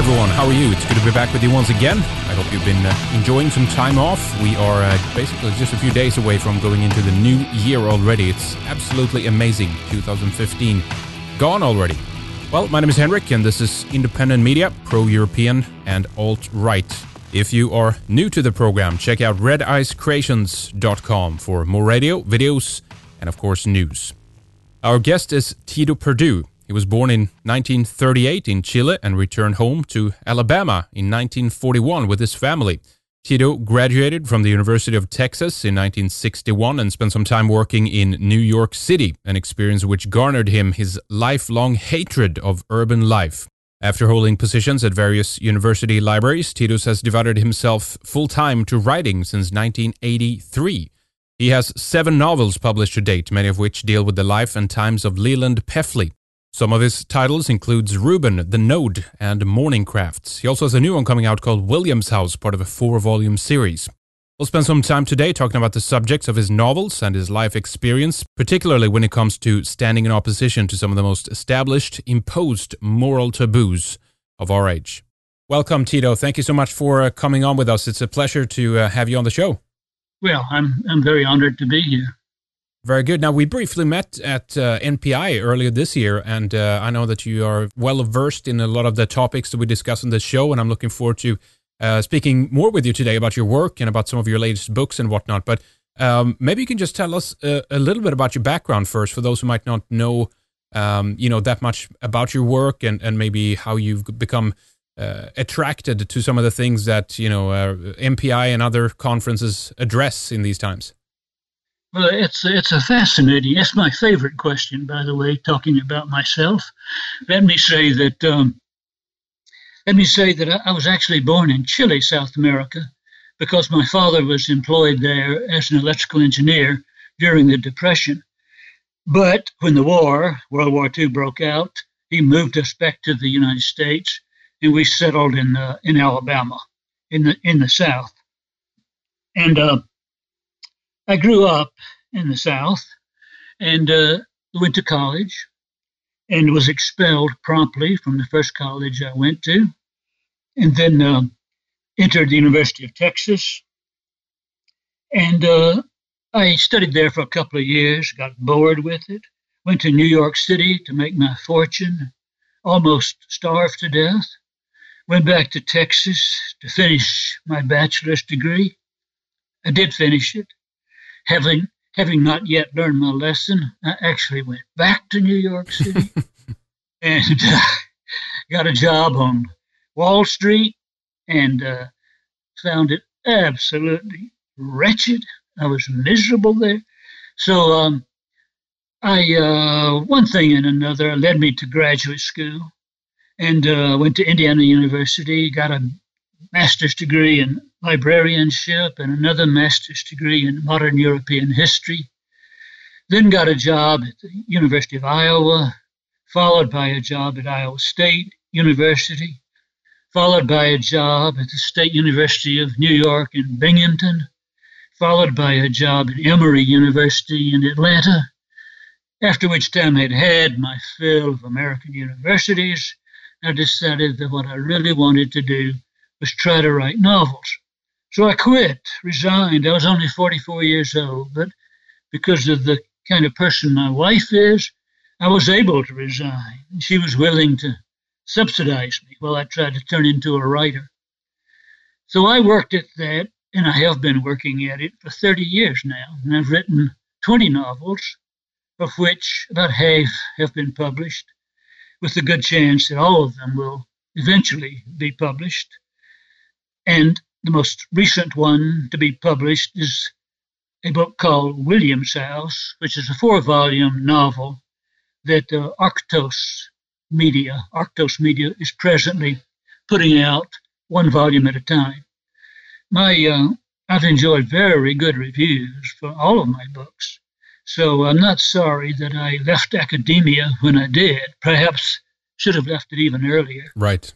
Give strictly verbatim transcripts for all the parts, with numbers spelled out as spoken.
everyone, how are you? It's good to be back with you once again. I hope you've been uh, enjoying some time off. We are uh, basically just a few days away from going into the new year already. It's absolutely amazing. twenty fifteen gone already. Well, my name is Henrik and this is Independent Media, pro-European and alt-right. If you are new to the program, check out red ice creations dot com for more radio, videos, and of course news. Our guest is Tito Perdue. He was born in nineteen thirty-eight in Chile and returned home to Alabama in nineteen forty-one with his family. Tito graduated from the University of Texas in nineteen sixty-one and spent some time working in New York City, an experience which garnered him his lifelong hatred of urban life. After holding positions at various university libraries, Tito has devoted himself full-time to writing since nineteen eighty-three. He has seven novels published to date, many of which deal with the life and times of Leland Peffley. Some of his titles includes Reuben, The Node, and Morning Crafts. He also has a new one coming out called William's House, part of a four-volume series. We'll spend some time today talking about the subjects of his novels and his life experience, particularly when it comes to standing in opposition to some of the most established, imposed moral taboos of our age. Welcome, Tito. Thank you so much for uh, coming on with us. It's a pleasure to uh, have you on the show. Well, I'm I'm very honored to be here. Very good. Now, we briefly met at uh, N P I earlier this year, and uh, I know that you are well versed in a lot of the topics that we discuss on this show, and I'm looking forward to uh, speaking more with you today about your work and about some of your latest books and whatnot. But um, maybe you can just tell us a, a little bit about your background first, for those who might not know, um, you know, that much about your work, and, and maybe how you've become uh, attracted to some of the things that, you know, uh, N P I and other conferences address in these times. Well, it's it's a fascinating, it's my favorite question, by the way, talking about myself. Let me say that um, let me say that I was actually born in Chile, South America, because my father was employed there as an electrical engineer during the Depression. But when the war, World War Two, broke out, he moved us back to the United States, and we settled in uh, in Alabama, in the in the South, and. Uh, I grew up in the South and uh, went to college and was expelled promptly from the first college I went to, and then uh, entered the University of Texas. And uh, I studied there for a couple of years, got bored with it, went to New York City to make my fortune, almost starved to death, went back to Texas to finish my bachelor's degree. I did finish it. Having having not yet learned my lesson, I actually went back to New York City and uh, got a job on Wall Street and uh, found it absolutely wretched. I was miserable there. So um, I uh, one thing and another led me to graduate school, and uh, went to Indiana University, got a master's degree in librarianship and another master's degree in modern European history. Then got a job at the University of Iowa, followed by a job at Iowa State University, followed by a job at the State University of New York in Binghamton, followed by a job at Emory University in Atlanta, after which time I'd had my fill of American universities. I decided that what I really wanted to do was try to write novels. So I quit, resigned. I was only forty-four years old, but because of the kind of person my wife is, I was able to resign. She was willing to subsidize me while I tried to turn into a writer. So I worked at that, and I have been working at it for thirty years now. And I've written twenty novels, of which about half have been published, with a good chance that all of them will eventually be published. And the most recent one to be published is a book called William's House, which is a four-volume novel that uh, Arctos Media, Arctos Media is presently putting out one volume at a time. My, uh, I've enjoyed very good reviews for all of my books, so I'm not sorry that I left academia when I did. Perhaps should have left it even earlier. Right.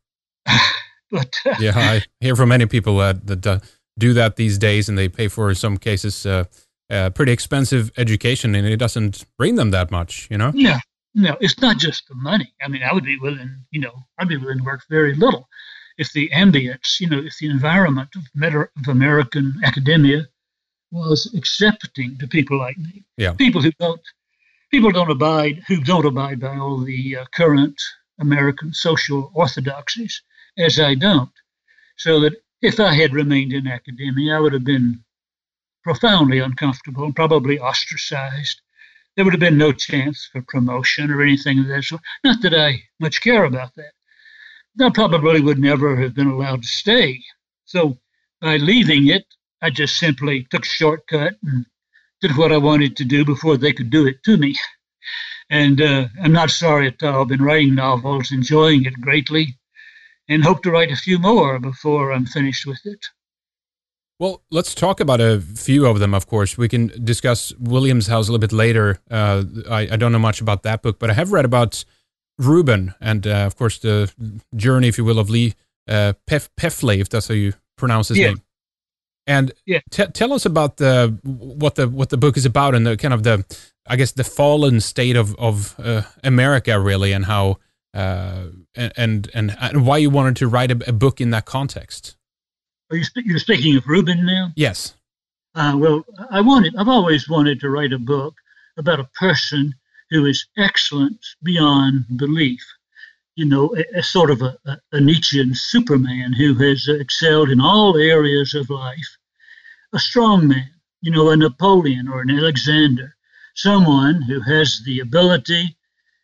But uh, yeah, I hear from many people uh, that uh, do that these days, and they pay for, in some cases, uh, uh, pretty expensive education, and it doesn't bring them that much, you know? Yeah, No, it's not just the money. I mean, I would be willing, you know, I'd be willing to work very little if the ambience, you know, if the environment of, Meta- of American academia was accepting to people like me, Yeah. people who don't, people don't abide, who don't abide by all the uh, current American social orthodoxies, as I don't. So that if I had remained in academia, I would have been profoundly uncomfortable and probably ostracized. There would have been no chance for promotion or anything of that sort. Not that I much care about that. I probably would never have been allowed to stay. So by leaving it, I just simply took a shortcut and did what I wanted to do before they could do it to me. And uh, I'm not sorry at all. I've been writing novels, enjoying it greatly, and hope to write a few more before I'm finished with it. Well, let's talk about a few of them, of course. We can discuss William's House a little bit later. Uh, I, I don't know much about that book, but I have read about Reuben and, uh, of course, the journey, if you will, of Lee uh, Pef- Pefley, if that's how you pronounce his yeah. name. And yeah. t- tell us about the what the what the book is about and the kind of the, I guess, the fallen state of of uh, America, really, and how uh, and, and and why you wanted to write a, a book in that context. Are you sp- you're speaking of Reuben now? Yes. Uh, well, I wanted. I've always wanted to write a book about a person who is excellent beyond belief. You know, a, a sort of a, a, a Nietzschean Superman who has excelled in all areas of life. A strong man, you know, a Napoleon or an Alexander, someone who has the ability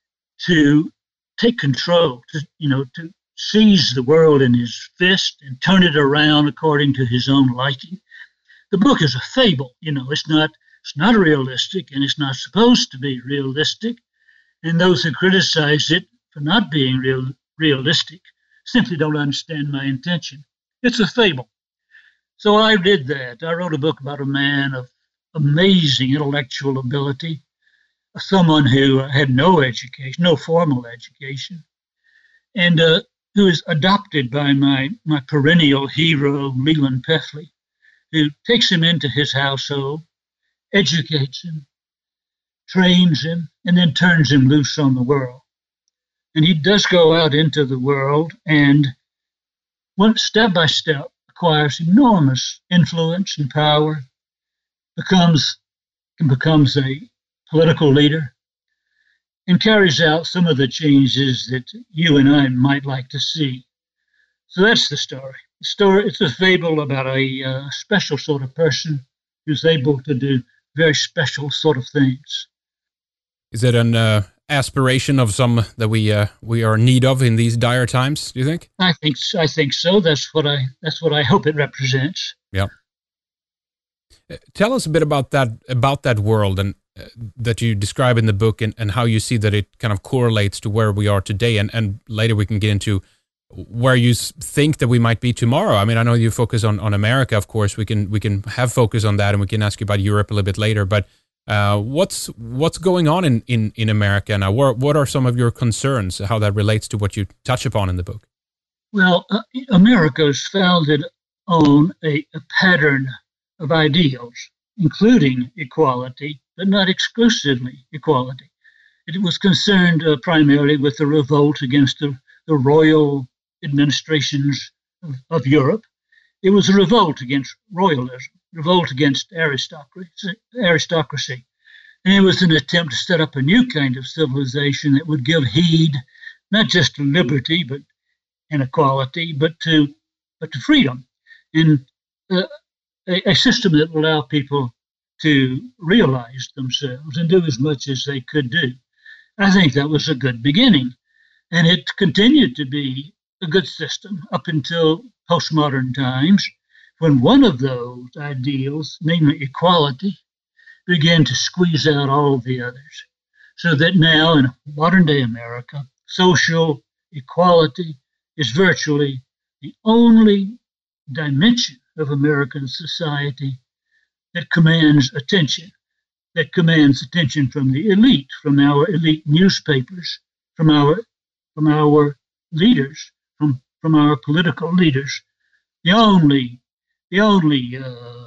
to take control, to, you know, to seize the world in his fist and turn it around according to his own liking. The book is a fable, you know, it's not it's not realistic and it's not supposed to be realistic. And those who criticize it for not being real, realistic simply don't understand my intention. It's a fable. So I did that. I wrote a book about a man of amazing intellectual ability, someone who had no education, no formal education, and uh, who is adopted by my, my perennial hero, Leland Pefley, who takes him into his household, educates him, trains him, and then turns him loose on the world. And he does go out into the world and one step by step acquires enormous influence and power, becomes becomes a political leader, and carries out some of the changes that you and I might like to see. So that's the story. The story, it's a fable about a uh, special sort of person who's able to do very special sort of things. Is it an uh, aspiration of some that we uh, we are in need of in these dire times, do you think? I think I think so. That's what I that's what I hope it represents. Yeah. Uh, tell us a bit about that about that world and uh, that you describe in the book, and, and how you see that it kind of correlates to where we are today, and, and later we can get into where you think that we might be tomorrow. I mean, I know you focus on, on America, of course. We can we can have focus on that, and we can ask you about Europe a little bit later. But uh, what's what's going on in, in, in America now? What what are some of your concerns? How that relates to what you touch upon in the book? Well, uh, America is founded on a, a pattern of ideals, including equality, but not exclusively equality. It was concerned uh, primarily with the revolt against the, the royal administrations of, of Europe. It was a revolt against royalism, revolt against aristocracy, aristocracy. And it was an attempt to set up a new kind of civilization that would give heed not just to liberty but and equality, but to but to freedom, and uh, a, a system that would allow people to realize themselves and do as much as they could do. I think that was a good beginning, and it continued to be a good system up until postmodern times, when one of those ideals, namely equality, began to squeeze out all of the others, so that now in modern day America, social equality is virtually the only dimension of American society that commands attention, that commands attention from the elite, from our elite newspapers, from our from our leaders, from, from our political leaders. The only the only uh,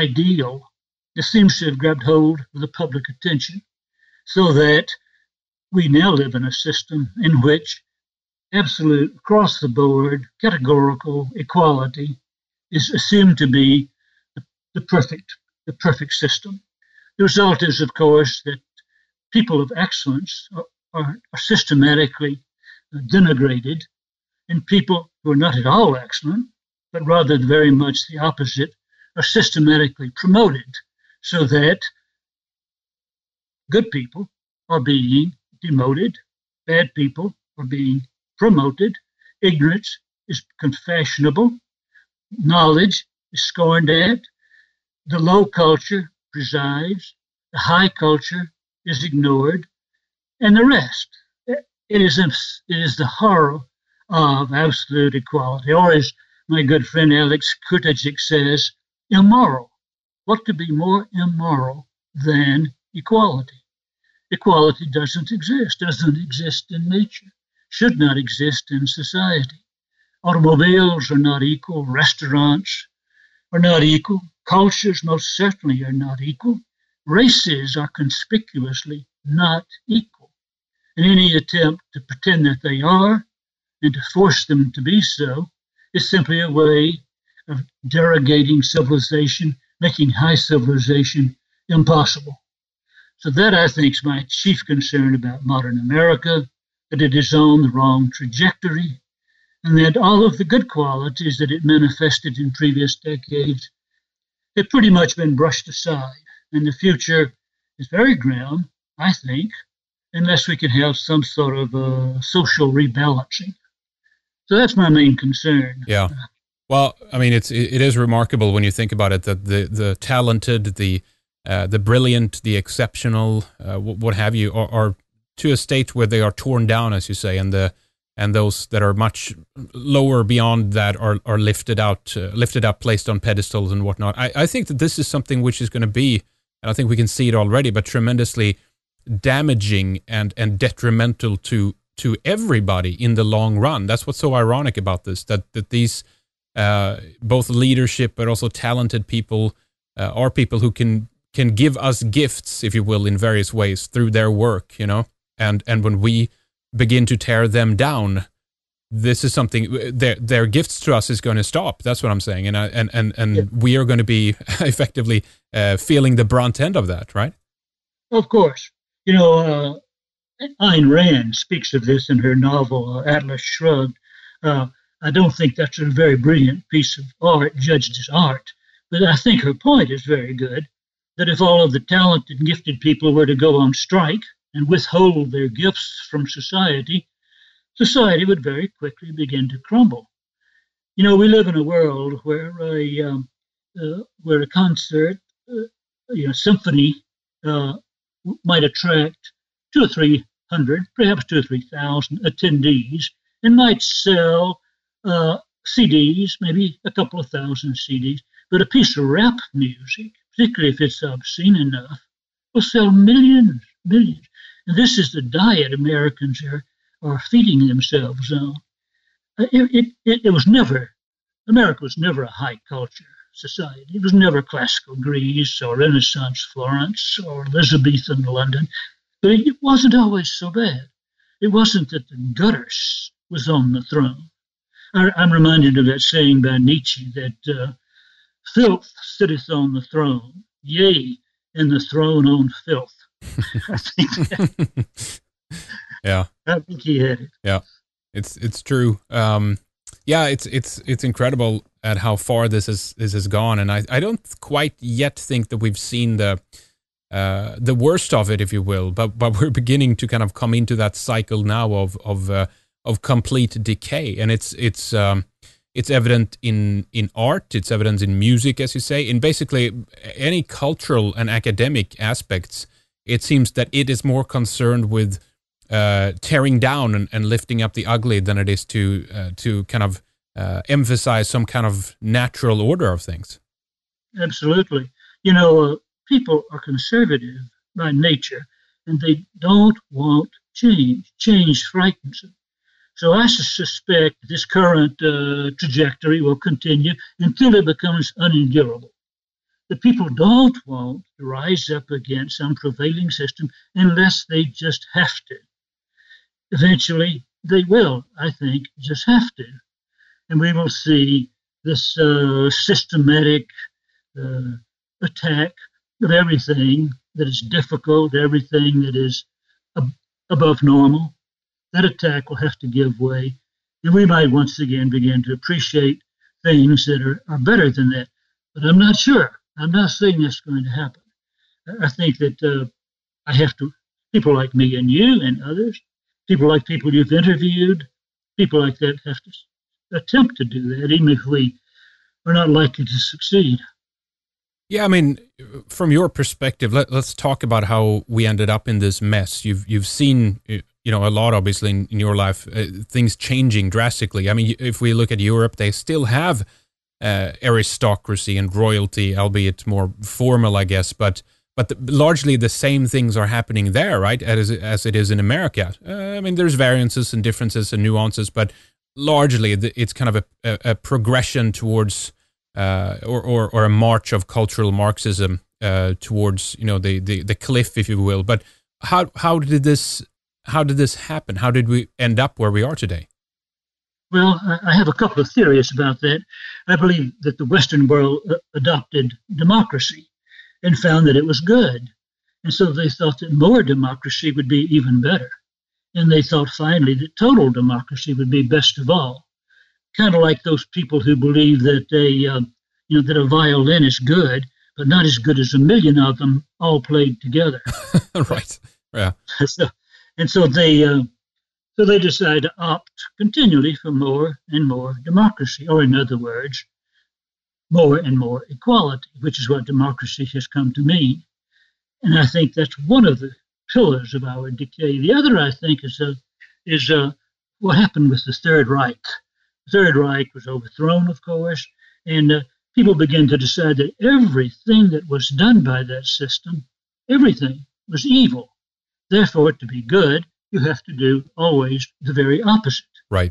ideal that seems to have grabbed hold of the public attention, so that we now live in a system in which absolute, across the board, categorical equality is assumed to be the, the perfect, the perfect system. The result is, of course, that people of excellence are, are, are systematically denigrated, and people who are not at all excellent, but rather very much the opposite, are systematically promoted, so that good people are being demoted, bad people are being promoted, ignorance is fashionable, knowledge is scorned at, the low culture presides, the high culture is ignored, and the rest. It is, it is the horror of absolute equality, or as my good friend Alex Kurtajik says, immoral. What could be more immoral than equality? Equality doesn't exist, doesn't exist in nature, should not exist in society. Automobiles are not equal, restaurants are not equal, cultures most certainly are not equal, races are conspicuously not equal. And any attempt to pretend that they are and to force them to be so is simply a way of derogating civilization, making high civilization impossible. So that, I think, is my chief concern about modern America, that it is on the wrong trajectory, and that all of the good qualities that it manifested in previous decades have pretty much been brushed aside. And the future is very grim, I think, unless we can have some sort of uh, social rebalancing. So that's my main concern. Yeah. Well, I mean, it's it is remarkable when you think about it, that the the talented, the uh, the brilliant, the exceptional, uh, what have you, are, are to a state where they are torn down, as you say, and the and those that are much lower beyond that are are lifted out, uh, lifted up, placed on pedestals and whatnot. I, I think that this is something which is going to be, and I think we can see it already, but tremendously damaging and and detrimental to to everybody in the long run. That's what's so ironic about this, that that these uh, both leadership but also talented people uh, are people who can can give us gifts, if you will, in various ways through their work, you know. And and when we begin to tear them down, this is something, their their gifts to us is going to stop. That's what I'm saying, and I, and and and yeah. we are going to be effectively uh, feeling the brunt end of that, right? Of course, you know. Uh... Ayn Rand speaks of this in her novel, uh, Atlas Shrugged. Uh, I don't think that's a very brilliant piece of art, judged as art, but I think her point is very good, that if all of the talented and gifted people were to go on strike and withhold their gifts from society, society would very quickly begin to crumble. You know, we live in a world where a, um, uh, where a concert, uh, you know, symphony uh, might attract two or three hundred, perhaps two or three thousand attendees, and might sell uh, C Ds, maybe a couple of thousand C Ds. But a piece of rap music, particularly if it's obscene enough, will sell millions, millions. And this is the diet Americans are, are feeding themselves on. It, it, it, it was never, America was never a high culture society. It was never classical Greece or Renaissance Florence or Elizabethan London. But it wasn't always so bad. It wasn't that the gutter was on the throne. I, I'm reminded of that saying by Nietzsche that uh, filth sitteth on the throne, yea, and the throne on filth. I think that, yeah, I think he had it. Yeah, it's it's true. Um, yeah, it's it's it's incredible at how far this is this has gone, and I I don't quite yet think that we've seen the. Uh, the worst of it, if you will, but but we're beginning to kind of come into that cycle now of of uh, of complete decay, and it's it's um, it's evident in in art, it's evident in music, as you say, in basically any cultural and academic aspects. It seems that it is more concerned with uh, tearing down and, and lifting up the ugly than it is to uh, to kind of uh, emphasize some kind of natural order of things. Absolutely, you know. Uh, People are conservative by nature, and they don't want change. Change frightens them. So I suspect this current uh, trajectory will continue until it becomes unendurable. The people don't want to rise up against some prevailing system unless they just have to. eventually they will, I think, just have to. And we will see this uh, systematic uh, attack of everything that is difficult, everything that is ab- above normal. That attack will have to give way. And we might once again begin to appreciate things that are, are better than that. But I'm not sure. I'm not saying that's going to happen. I think that uh, I have to, people like me and you and others, people like people you've interviewed, people like that have to attempt to do that, even if we are not likely to succeed. Yeah, I mean, from your perspective, let, let's talk about how we ended up in this mess. You've you've seen, you know, a lot, obviously, in, in your life, uh, things changing drastically. I mean, if we look at Europe, they still have uh, aristocracy and royalty, albeit more formal, I guess, but but the, largely the same things are happening there, right, as, as it is in America. Uh, I mean, there's variances and differences and nuances, but largely it's kind of a, a, a progression towards... Uh, or, or or a march of cultural Marxism uh, towards, you know, the, the, the cliff, if you will. But how how did this how did this happen? How did we end up where we are today? Well, I have a couple of theories about that. I believe that the Western world adopted democracy and found that it was good, and so they thought that more democracy would be even better, and they thought finally that total democracy would be best of all. Kind of like those people who believe that they, uh, you know, that a violin is good, but not as good as a million of them all played together. Right. Yeah. So, and so they, uh, so they decide to opt continually for more and more democracy, or in other words, more and more equality, which is what democracy has come to mean. And I think that's one of the pillars of our decay. The other, I think, is uh, is uh, what happened with the Third Reich. The Third Reich was overthrown, of course, and uh, people began to decide that everything that was done by that system, everything was evil. Therefore, to be good, you have to do always the very opposite. Right.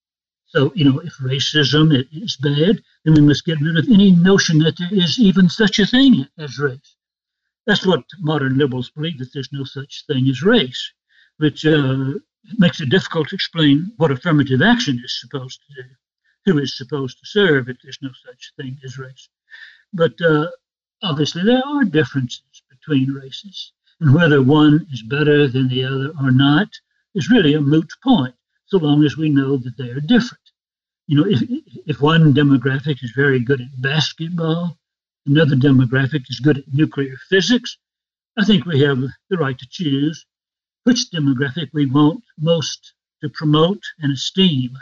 So, you know, if racism is bad, then we must get rid of any notion that there is even such a thing as race. That's what modern liberals believe, that there's no such thing as race, which uh, makes it difficult to explain what affirmative action is supposed to do, who is supposed to serve if there's no such thing as race. But uh, obviously there are differences between races, and whether one is better than the other or not is really a moot point, so long as we know that they are different. You know, if, if one demographic is very good at basketball, another demographic is good at nuclear physics, I think we have the right to choose which demographic we want most to promote and esteem.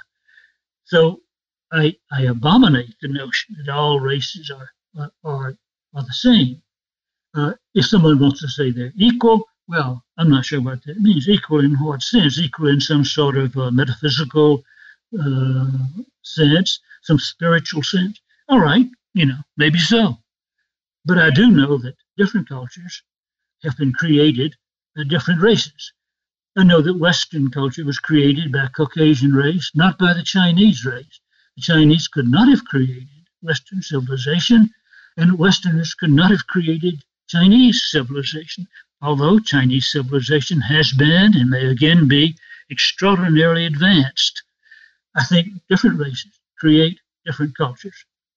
So I, I abominate the notion that all races are are, are the same. Uh, if someone wants to say they're equal, well, I'm not sure what that means. Equal in what sense? Equal in some sort of uh, metaphysical uh, sense, some spiritual sense? All right, you know, maybe so. But I do know that different cultures have been created by different races. I know that Western culture was created by a Caucasian race, not by the Chinese race. The Chinese could not have created Western civilization, and Westerners could not have created Chinese civilization, although Chinese civilization has been and may again be extraordinarily advanced. I think different races create different cultures.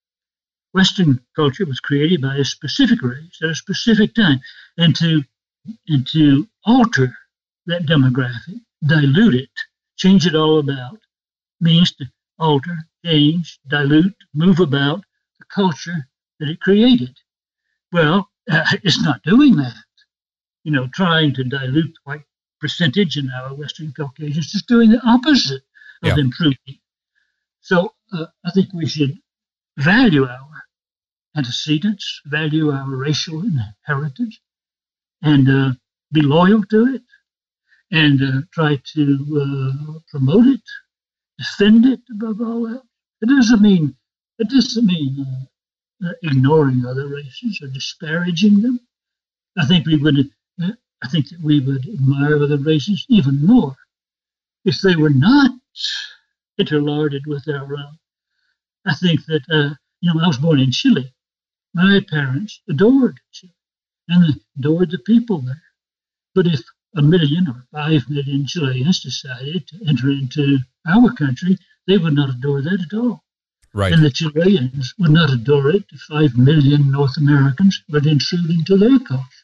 Western culture was created by a specific race at a specific time, and to and to alter that demographic, dilute it, change it all about, means to alter, change, dilute, move about the culture that it created. Well, uh, it's not doing that. You know, trying to dilute the white percentage in our Western Caucasians, just doing the opposite of yeah. improving. So uh, I think we should value our antecedents, value our racial heritage, and uh, be loyal to it, and uh, try to uh, promote it, defend it above all else. It doesn't mean it doesn't mean uh, uh, ignoring other races or disparaging them. I think we would uh, I think that we would admire other races even more if they were not interlarded with our own. I think that uh, you know I was born in Chile. My parents adored Chile and adored the people there. But if a million or five million Chileans decided to enter into our country, they would not adore that at all. Right. And the Chileans would not adore it if five million North Americans would intrude into their cause.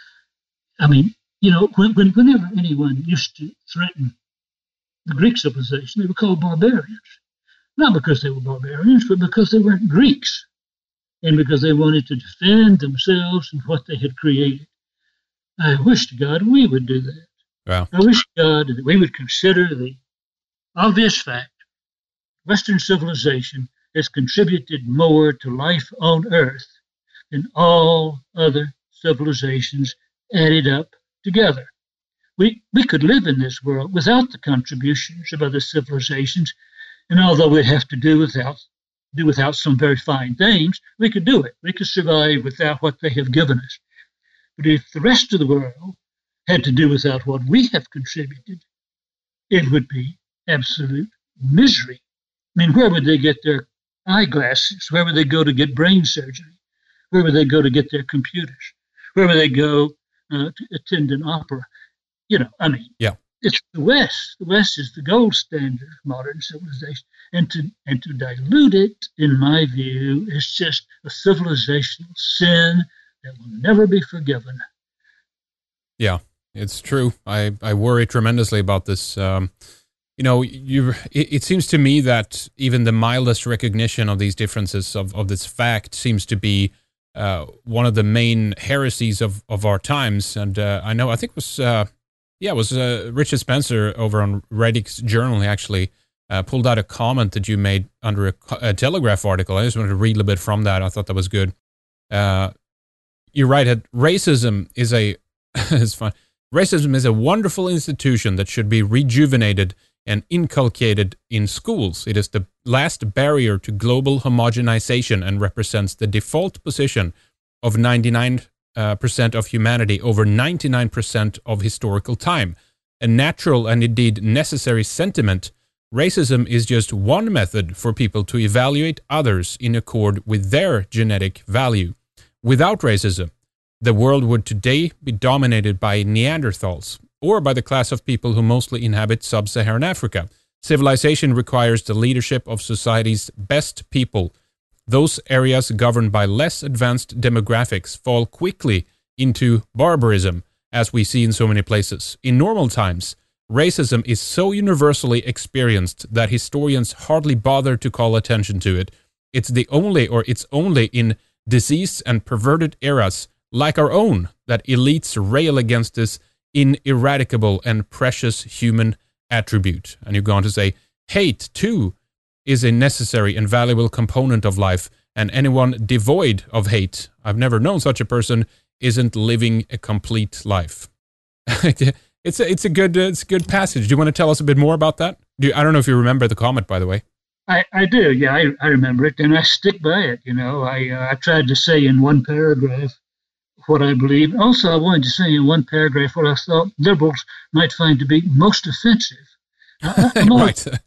I mean, you know, when, when, whenever anyone used to threaten the Greek civilization, they were called barbarians. Not because they were barbarians, but because they weren't Greeks, and because they wanted to defend themselves and what they had created. I wish to God we would do that. Wow. I wish to God that we would consider the obvious fact Western civilization has contributed more to life on Earth than all other civilizations added up together. We, we could live in this world without the contributions of other civilizations, and although we'd have to do without do without some very fine things, we could do it. We could survive without what they have given us. But if the rest of the world had to do without what we have contributed, it would be absolute misery. I mean, where would they get their eyeglasses? Where would they go to get brain surgery? Where would they go to get their computers? Where would they go uh, to attend an opera? You know, I mean, yeah. It's the West. The West is the gold standard of modern civilization. And to and to dilute it, in my view, is just a civilizational sin that will never be forgiven. Yeah, it's true. I, I worry tremendously about this. Um, you know, you. It, it seems to me that even the mildest recognition of these differences, of, of this fact, seems to be uh, one of the main heresies of, of our times. And uh, I know, I think it was... Uh, Yeah, it was uh, Richard Spencer over on Radix Journal. He actually uh, pulled out a comment that you made under a, a Telegraph article. I just wanted to read a little bit from that. I thought that was good. Uh, you're right. Racism is a it's fun. Racism is a wonderful institution that should be rejuvenated and inculcated in schools. It is the last barrier to global homogenization and represents the default position of ninety-nine Uh, percent of humanity over ninety-nine percent of historical time. A natural and indeed necessary sentiment, racism is just one method for people to evaluate others in accord with their genetic value. Without racism, the world would today be dominated by Neanderthals, or by the class of people who mostly inhabit sub-Saharan Africa. Civilization requires the leadership of society's best people. Those areas governed by less advanced demographics fall quickly into barbarism, as we see in so many places. In normal times, racism is so universally experienced that historians hardly bother to call attention to it. It's the only, or it's only in diseased and perverted eras like our own that elites rail against this ineradicable and precious human attribute. And you go on to say, hate, too, is a necessary and valuable component of life, and anyone devoid of hate, I've never known such a person, isn't living a complete life. it's a it's a good uh, it's a good passage. Do you want to tell us a bit more about that? Do you, I don't know if you remember the comment, by the way. I, I do, yeah, I, I remember it, and I stick by it. You know, I uh, I tried to say in one paragraph what I believe. Also, I wanted to say in one paragraph what I thought liberals might find to be most offensive. I, I'm right. Always,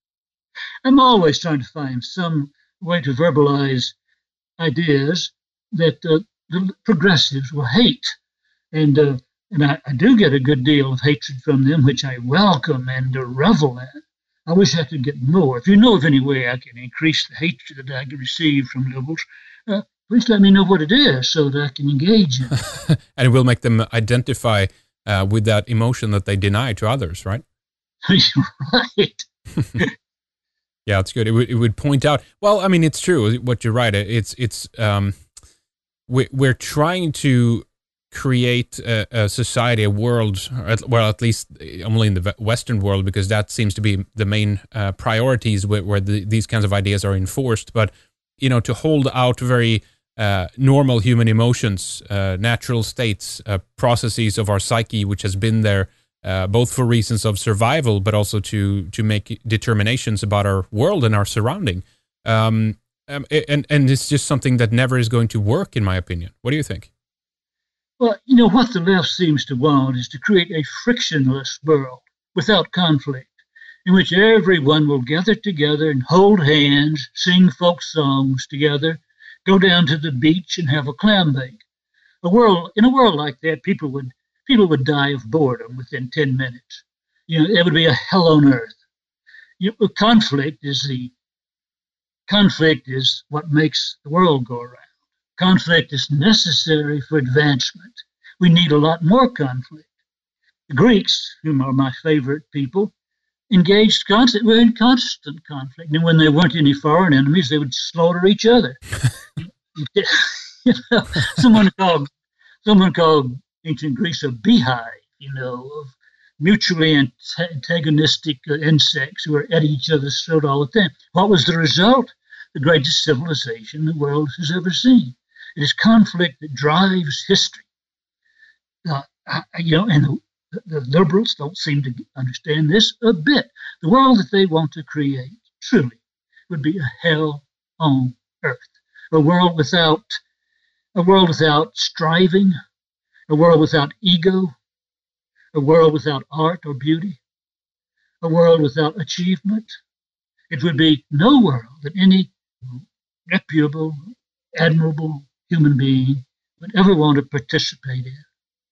I'm always trying to find some way to verbalize ideas that uh, the progressives will hate. And uh, and I, I do get a good deal of hatred from them, which I welcome and uh, revel in. I wish I could get more. If you know of any way I can increase the hatred that I can receive from liberals, uh, please let me know what it is so that I can engage in it. And it will make them identify uh, with that emotion that they deny to others, right? Right. Yeah, it's good. It would it would point out. Well, I mean, it's true. What you're right. It's it's um, we we're trying to create a, a society, a world, well, at least only in the Western world, because that seems to be the main uh, priorities where, where the, these kinds of ideas are enforced. But you know, to hold out very uh, normal human emotions, uh, natural states, uh, processes of our psyche, which has been there. Uh, both for reasons of survival, but also to to make determinations about our world and our surrounding. Um, um, and, and it's just something that never is going to work, in my opinion. What do you think? Well, you know, what the left seems to want is to create a frictionless world without conflict, in which everyone will gather together and hold hands, sing folk songs together, go down to the beach and have a clam bake. A world, in a world like that, people would people would die of boredom within ten minutes. You know, it would be a hell on earth. You know, conflict is the conflict is what makes the world go around. Conflict is necessary for advancement. We need a lot more conflict. The Greeks, whom are my favorite people, engaged constant, were in constant conflict. And when there weren't any foreign enemies, they would slaughter each other. you know, someone called someone called ancient Greece a beehive, you know, of mutually antagonistic insects who were at each other's throat all the time. What was the result? The greatest civilization the world has ever seen. It is conflict that drives history. Uh, you know, and the, the liberals don't seem to understand this a bit. The world that they want to create truly would be a hell on earth. A world without a world without striving, a world without ego, a world without art or beauty, a world without achievement. It would be no world that any reputable, admirable human being would ever want to participate in.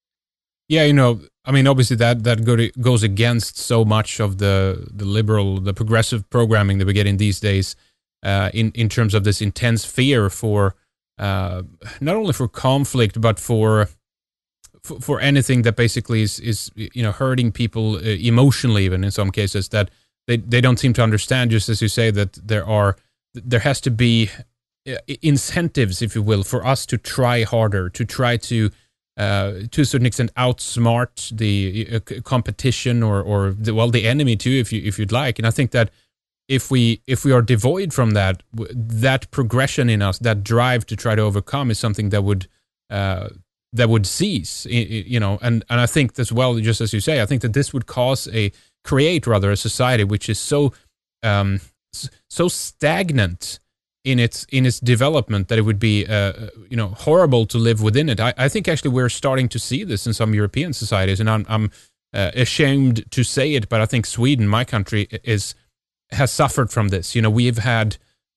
Yeah, you know, I mean, obviously that that go to, goes against so much of the the liberal, the progressive programming that we get in these days, uh, in in terms of this intense fear for uh, not only for conflict but for, for for anything that basically is is you know hurting people uh, emotionally, even in some cases, that they they don't seem to understand. Just as you say, that there are there has to be incentives, if you will, for us to try harder, to try to. Uh, to a certain extent, outsmart the uh, competition or, or the, well, the enemy too, if you if you'd like. And I think that if we if we are devoid from that, that progression in us, that drive to try to overcome, is something that would uh, that would cease. You know, and and I think as well, just as you say, I think that this would cause a create rather a society which is so um, so stagnant in its in its development that it would be uh, you know horrible to live within it. I, I think actually we're starting to see this in some European societies, and I'm, I'm uh, ashamed to say it, but I think Sweden, my country, is has suffered from this. You know, we've had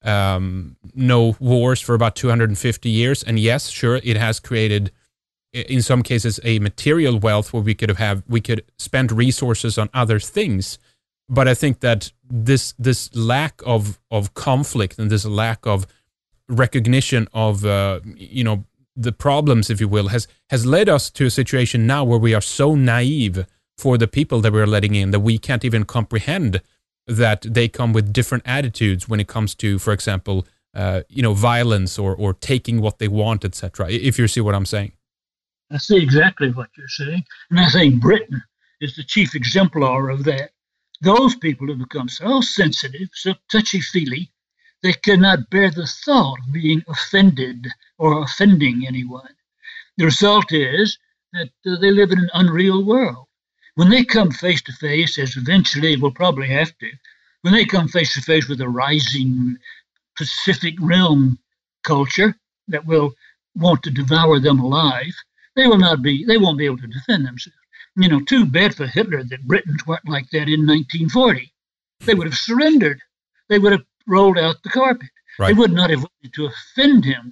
um, no wars for about two hundred fifty years, and yes, sure, it has created, in some cases, a material wealth where we could have, have we could spend resources on other things. But I think that this this lack of, of conflict and this lack of recognition of uh, you know the problems, if you will, has has led us to a situation now where we are so naive for the people that we're letting in that we can't even comprehend that they come with different attitudes when it comes to, for example, uh, you know, violence or or taking what they want, et cetera. If you see what I'm saying. I see exactly what you're saying, and I think Britain is the chief exemplar of that. Those people have become so sensitive, so touchy-feely, they cannot bear the thought of being offended or offending anyone. The result is that uh, they live in an unreal world. When they come face-to-face, as eventually we'll probably have to, when they come face-to-face with a rising Pacific Rim culture that will want to devour them alive, they will not be, they won't be able to defend themselves. You know, too bad for Hitler that Britons weren't like that in nineteen forty. They would have surrendered. They would have rolled out the carpet. Right. They would not have wanted to offend him.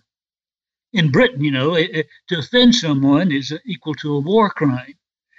In Britain, you know, to offend someone is equal to a war crime.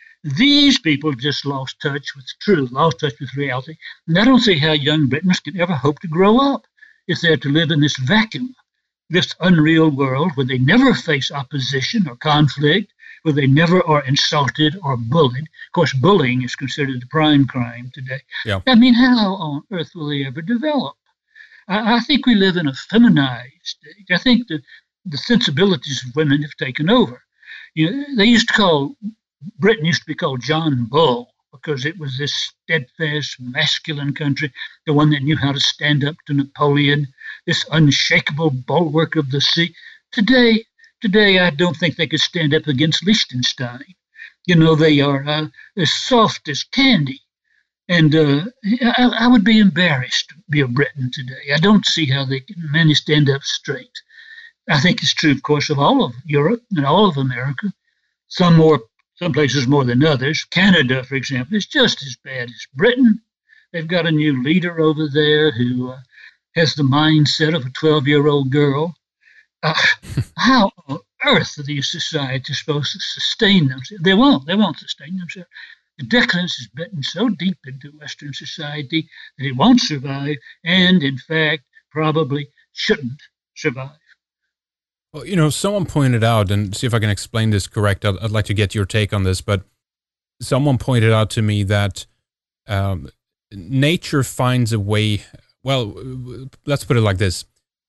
These people just lost touch with truth, lost touch with reality. And I don't see how young Britons can ever hope to grow up if they're to live in this vacuum, this unreal world where they never face opposition or conflict, where they never are insulted or bullied. Of course, bullying is considered a prime crime today. Yeah. I mean, how on earth will they ever develop? I, I think we live in a feminized stage. I think that the sensibilities of women have taken over. You know, they used to call, Britain used to be called John Bull because it was this steadfast, masculine country, the one that knew how to stand up to Napoleon, this unshakable bulwark of the sea. Today, Today, I don't think they could stand up against Liechtenstein. You know, they are uh, as soft as candy. And uh, I, I would be embarrassed to be a Briton today. I don't see how they can manage to stand up straight. I think it's true, of course, of all of Europe and all of America. Some more, some places more than others. Canada, for example, is just as bad as Britain. They've got a new leader over there who uh, has the mindset of a twelve-year-old girl. Uh, how on earth are these societies supposed to sustain themselves? They won't. They won't sustain themselves. The decadence is bitten so deep into Western society that it won't survive, and in fact, probably shouldn't survive. Well, you know, someone pointed out, and see if I can explain this correct. I'd, I'd like to get your take on this, but someone pointed out to me that um, nature finds a way. Well, let's put it like this.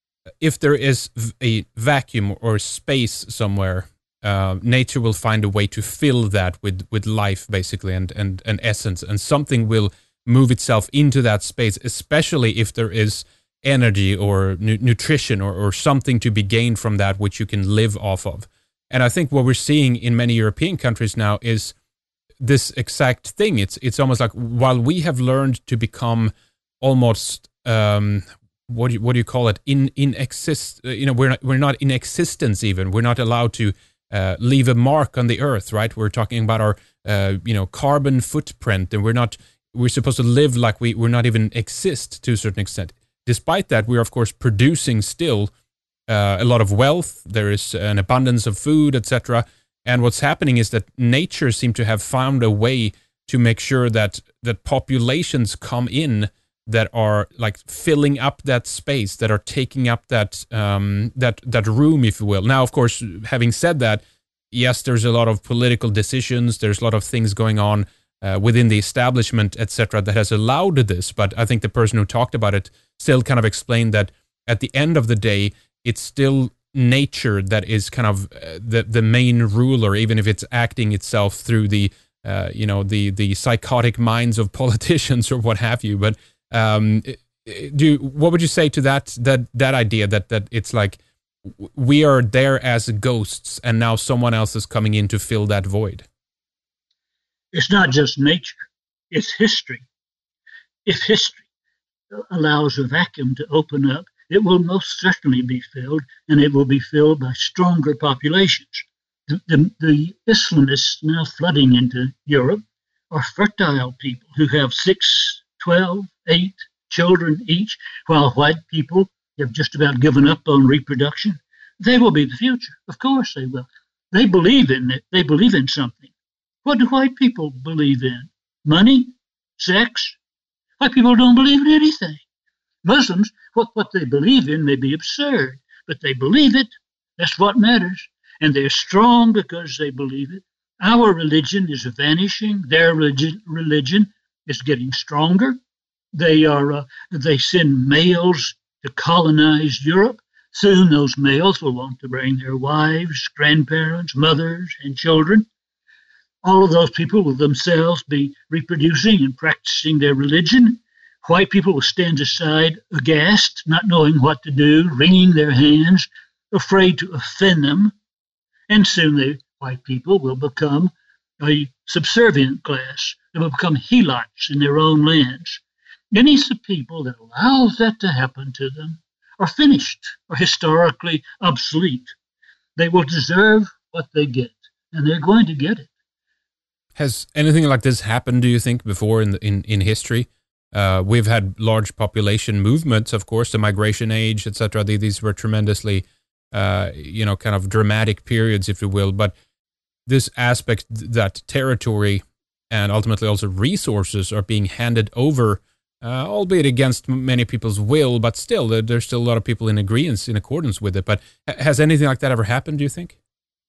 If there is a vacuum or space somewhere, uh, nature will find a way to fill that with, with life, basically, and, and, and essence, and something will move itself into that space, especially if there is energy or nu- nutrition or, or something to be gained from that which you can live off of. And I think what we're seeing in many European countries now is this exact thing. It's it's almost like while we have learned to become almost um, what do you, what do you call it in in exist you know we're not, we're not in existence even. We're not allowed to uh, leave a mark on the earth, right? We're talking about our uh, you know carbon footprint, and we're not we're supposed to live like we we're not even exist to a certain extent. Despite that, we are of course producing still uh, a lot of wealth. There is an abundance of food, et cetera. And what's happening is that nature seems to have found a way to make sure that that populations come in that are like filling up that space, that are taking up that um, that that room, if you will. Now, of course, having said that, yes, there's a lot of political decisions. There's a lot of things going on uh, within the establishment, et cetera, that has allowed this. But I think the person who talked about it still kind of explained that at the end of the day, it's still nature that is kind of uh, the the main ruler, even if it's acting itself through the uh, you know the the psychotic minds of politicians or what have you. But um, do you, what would you say to that that that idea that that it's like we are there as ghosts, and now someone else is coming in to fill that void? It's not just nature; it's history. If history allows a vacuum to open up, it will most certainly be filled, and it will be filled by stronger populations. The, the, the Islamists now flooding into Europe are fertile people who have six, twelve, eight children each, while white people have just about given up on reproduction. They will be the future. Of course they will. They believe in it. They believe in something. What do white people believe in? Money? Sex? White people don't believe in anything. Muslims, what, what they believe in may be absurd, but they believe it. That's what matters. And they're strong because they believe it. Our religion is vanishing. Their religion, religion is getting stronger. They are uh, they send males to colonize Europe. Soon those males will want to bring their wives, grandparents, mothers, and children. All of those people will themselves be reproducing and practicing their religion. White people will stand aside aghast, not knowing what to do, wringing their hands, afraid to offend them. And soon the white people will become a subservient class. They will become helots in their own lands. Any people that allows that to happen to them are finished, are historically obsolete. They will deserve what they get, and they're going to get it. Has anything like this happened, do you think, before in the, in, in history? Uh, we've had large population movements, of course, the migration age, et cetera. These were tremendously, uh, you know, kind of dramatic periods, if you will. But this aspect that territory and ultimately also resources are being handed over, uh, albeit against many people's will, but still, there's still a lot of people in agreement, in accordance with it. But has anything like that ever happened, do you think?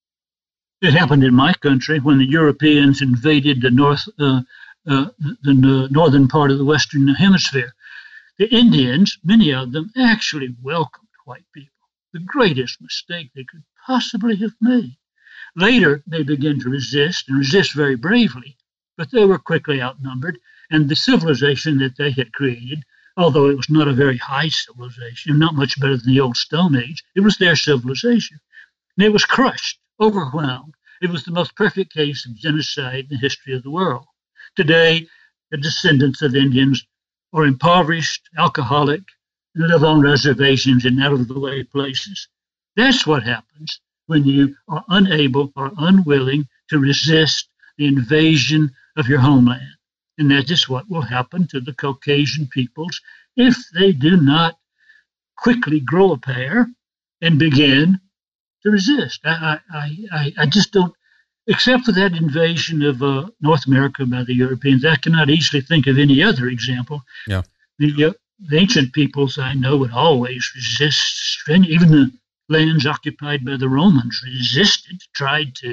It happened in my country when the Europeans invaded the north, uh, uh, the northern part of the Western Hemisphere. The Indians, many of them, actually welcomed white people. The greatest mistake they could possibly have made. Later, they began to resist, and resist very bravely, but they were quickly outnumbered, and the civilization that they had created, although it was not a very high civilization, not much better than the old Stone Age, it was their civilization. And it was crushed, overwhelmed. It was the most perfect case of genocide in the history of the world. Today, the descendants of Indians are impoverished, alcoholic, and live on reservations in out-of-the-way places. That's what happens when you are unable or unwilling to resist the invasion of your homeland. And that is what will happen to the Caucasian peoples if they do not quickly grow a pair and begin to resist. I, I, I, I just don't, except for that invasion of uh, North America by the Europeans, I cannot easily think of any other example. Yeah. The, uh, the ancient peoples I know would always resist. Even the lands occupied by the Romans resisted, tried to.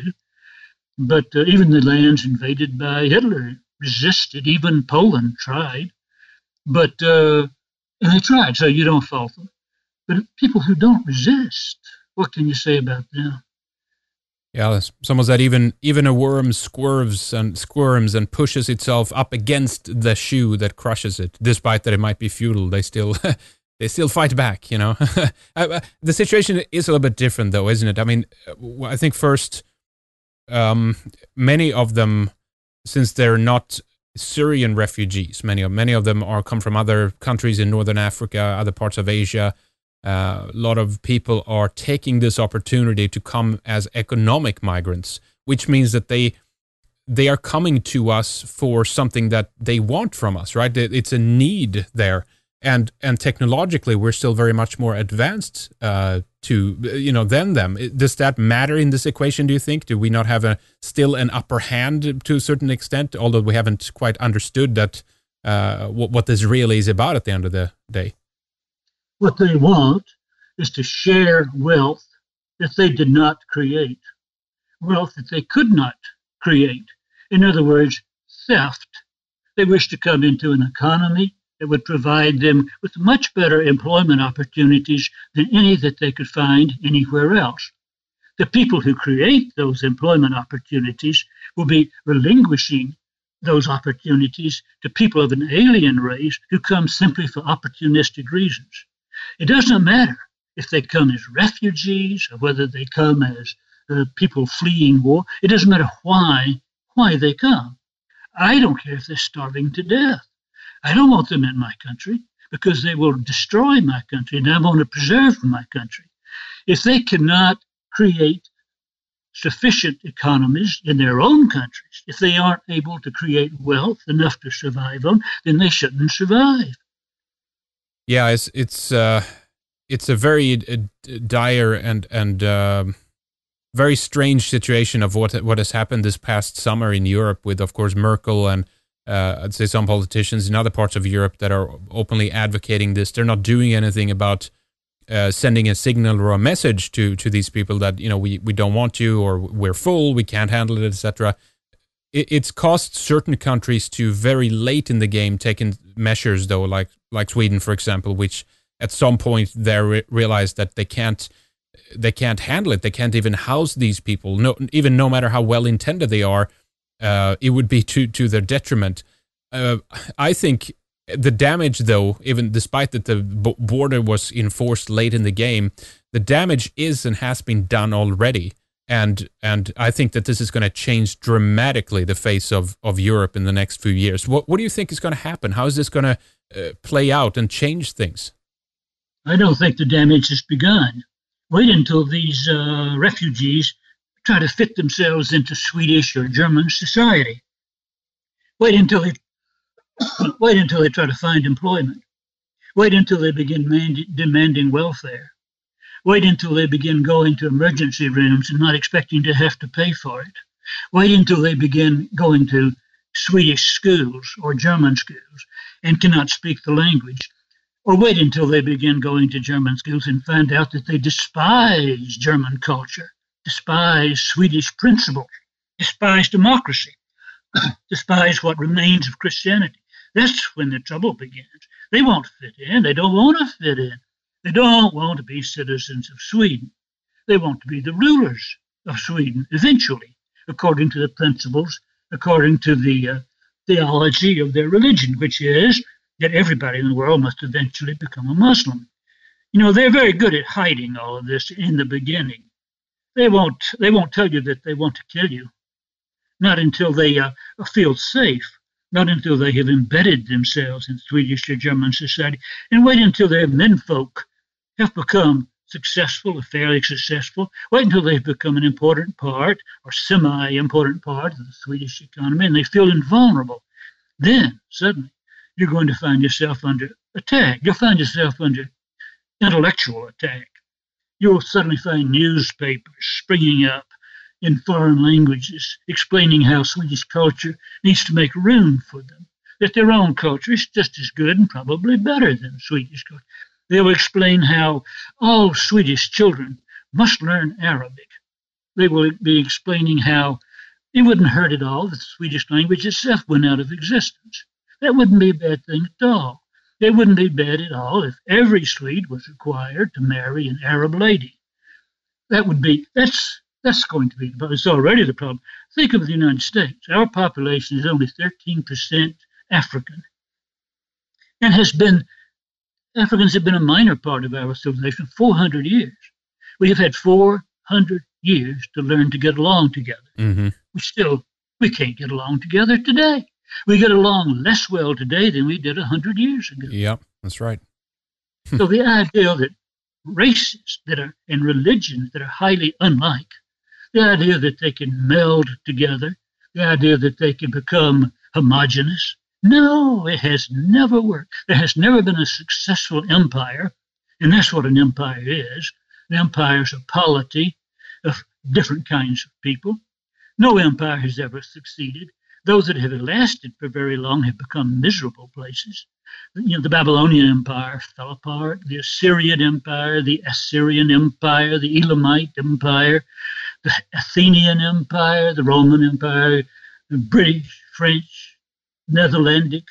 But uh, even the lands invaded by Hitler resisted. Even Poland tried. But, uh, and they tried, so you don't fault them. But people who don't resist, what can you say about them? Yeah, someone said even even a worm squirms and squirms and pushes itself up against the shoe that crushes it, despite that it might be futile. They still they still fight back. You know, the situation is a little bit different, though, isn't it? I mean, I think first, um, many of them, since they're not Syrian refugees, many of many of them are come from other countries in northern Africa, other parts of Asia. Uh, a lot of people are taking this opportunity to come as economic migrants, which means that they they are coming to us for something that they want from us, right? It's a need there, and and technologically we're still very much more advanced uh, to you know than them. Does that matter in this equation? Do you think? Do we not have a still an upper hand to a certain extent, although we haven't quite understood that uh, what what this really is about at the end of the day? What they want is to share wealth that they did not create, wealth that they could not create. In other words, theft. They wish to come into an economy that would provide them with much better employment opportunities than any that they could find anywhere else. The people who create those employment opportunities will be relinquishing those opportunities to people of an alien race who come simply for opportunistic reasons. It doesn't matter if they come as refugees or whether they come as uh, people fleeing war. It doesn't matter why why they come. I don't care if they're starving to death. I don't want them in my country because they will destroy my country, and I want to preserve my country. If they cannot create sufficient economies in their own countries, if they aren't able to create wealth enough to survive on, then they shouldn't survive. Yeah, it's it's uh, it's a very uh, dire and and uh, very strange situation of what what has happened this past summer in Europe with, of course, Merkel and uh, I'd say some politicians in other parts of Europe that are openly advocating this. They're not doing anything about uh, sending a signal or a message to to these people that you know we we don't want you or we're full, we can't handle it, et cetera. It's caused certain countries to very late in the game taking measures, though, like like Sweden, for example, which at some point they re- realized that they can't they can't handle it. They can't even house these people. No, even no matter how well intended they are, uh, it would be to to their detriment. Uh, I think the damage, though, even despite that the b- border was enforced late in the game, the damage is and has been done already. And and I think that this is going to change dramatically the face of, of Europe in the next few years. What what do you think is going to happen? How is this going to uh, play out and change things? I don't think the damage has begun. Wait until these uh, refugees try to fit themselves into Swedish or German society. Wait until they wait until they try to find employment. Wait until they begin mand- demanding welfare. Wait until they begin going to emergency rooms and not expecting to have to pay for it. Wait until they begin going to Swedish schools or German schools and cannot speak the language. Or wait until they begin going to German schools and find out that they despise German culture, despise Swedish principles, despise democracy, despise what remains of Christianity. That's when the trouble begins. They won't fit in. They don't want to fit in. They don't want to be citizens of Sweden. They want to be the rulers of Sweden eventually, according to the principles, according to the uh, theology of their religion, which is that everybody in the world must eventually become a Muslim. You know, they're very good at hiding all of this in the beginning. They won't, they won't tell you that they want to kill you, not until they uh, feel safe, not until they have embedded themselves in Swedish or German society, and wait until their menfolk have become successful or fairly successful. Wait until they've become an important part or semi-important part of the Swedish economy and they feel invulnerable. Then, suddenly, you're going to find yourself under attack. You'll find yourself under intellectual attack. you'll suddenly find newspapers springing up in foreign languages explaining how Swedish culture needs to make room for them, that their own culture is just as good and probably better than Swedish culture. They will explain how all Swedish children must learn Arabic. They will be explaining how it wouldn't hurt at all if the Swedish language itself went out of existence. That wouldn't be a bad thing at all. It wouldn't be bad at all if every Swede was required to marry an Arab lady. That would be, that's that's going to be, but it's already the problem. Think of the United States. Our population is only thirteen percent African and has been, Africans have been a minor part of our civilization for four hundred years. We have had four hundred years to learn to get along together. Mm-hmm. We still, we can't get along together today. We get along less well today than we did one hundred years ago. Yep, that's right. So the idea that races that are and religions that are highly unlike, the idea that they can meld together, the idea that they can become homogenous, no, it has never worked. There has never been a successful empire, and that's what an empire is. An empire is a polity of different kinds of people. No empire has ever succeeded. Those that have lasted for very long have become miserable places. You know, the Babylonian Empire fell apart, the Assyrian Empire, the Assyrian Empire, the Elamite Empire, the Athenian Empire, the Roman Empire, the British, French, Netherlandic,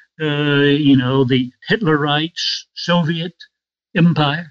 uh, you know, the Hitlerites, Soviet Empire.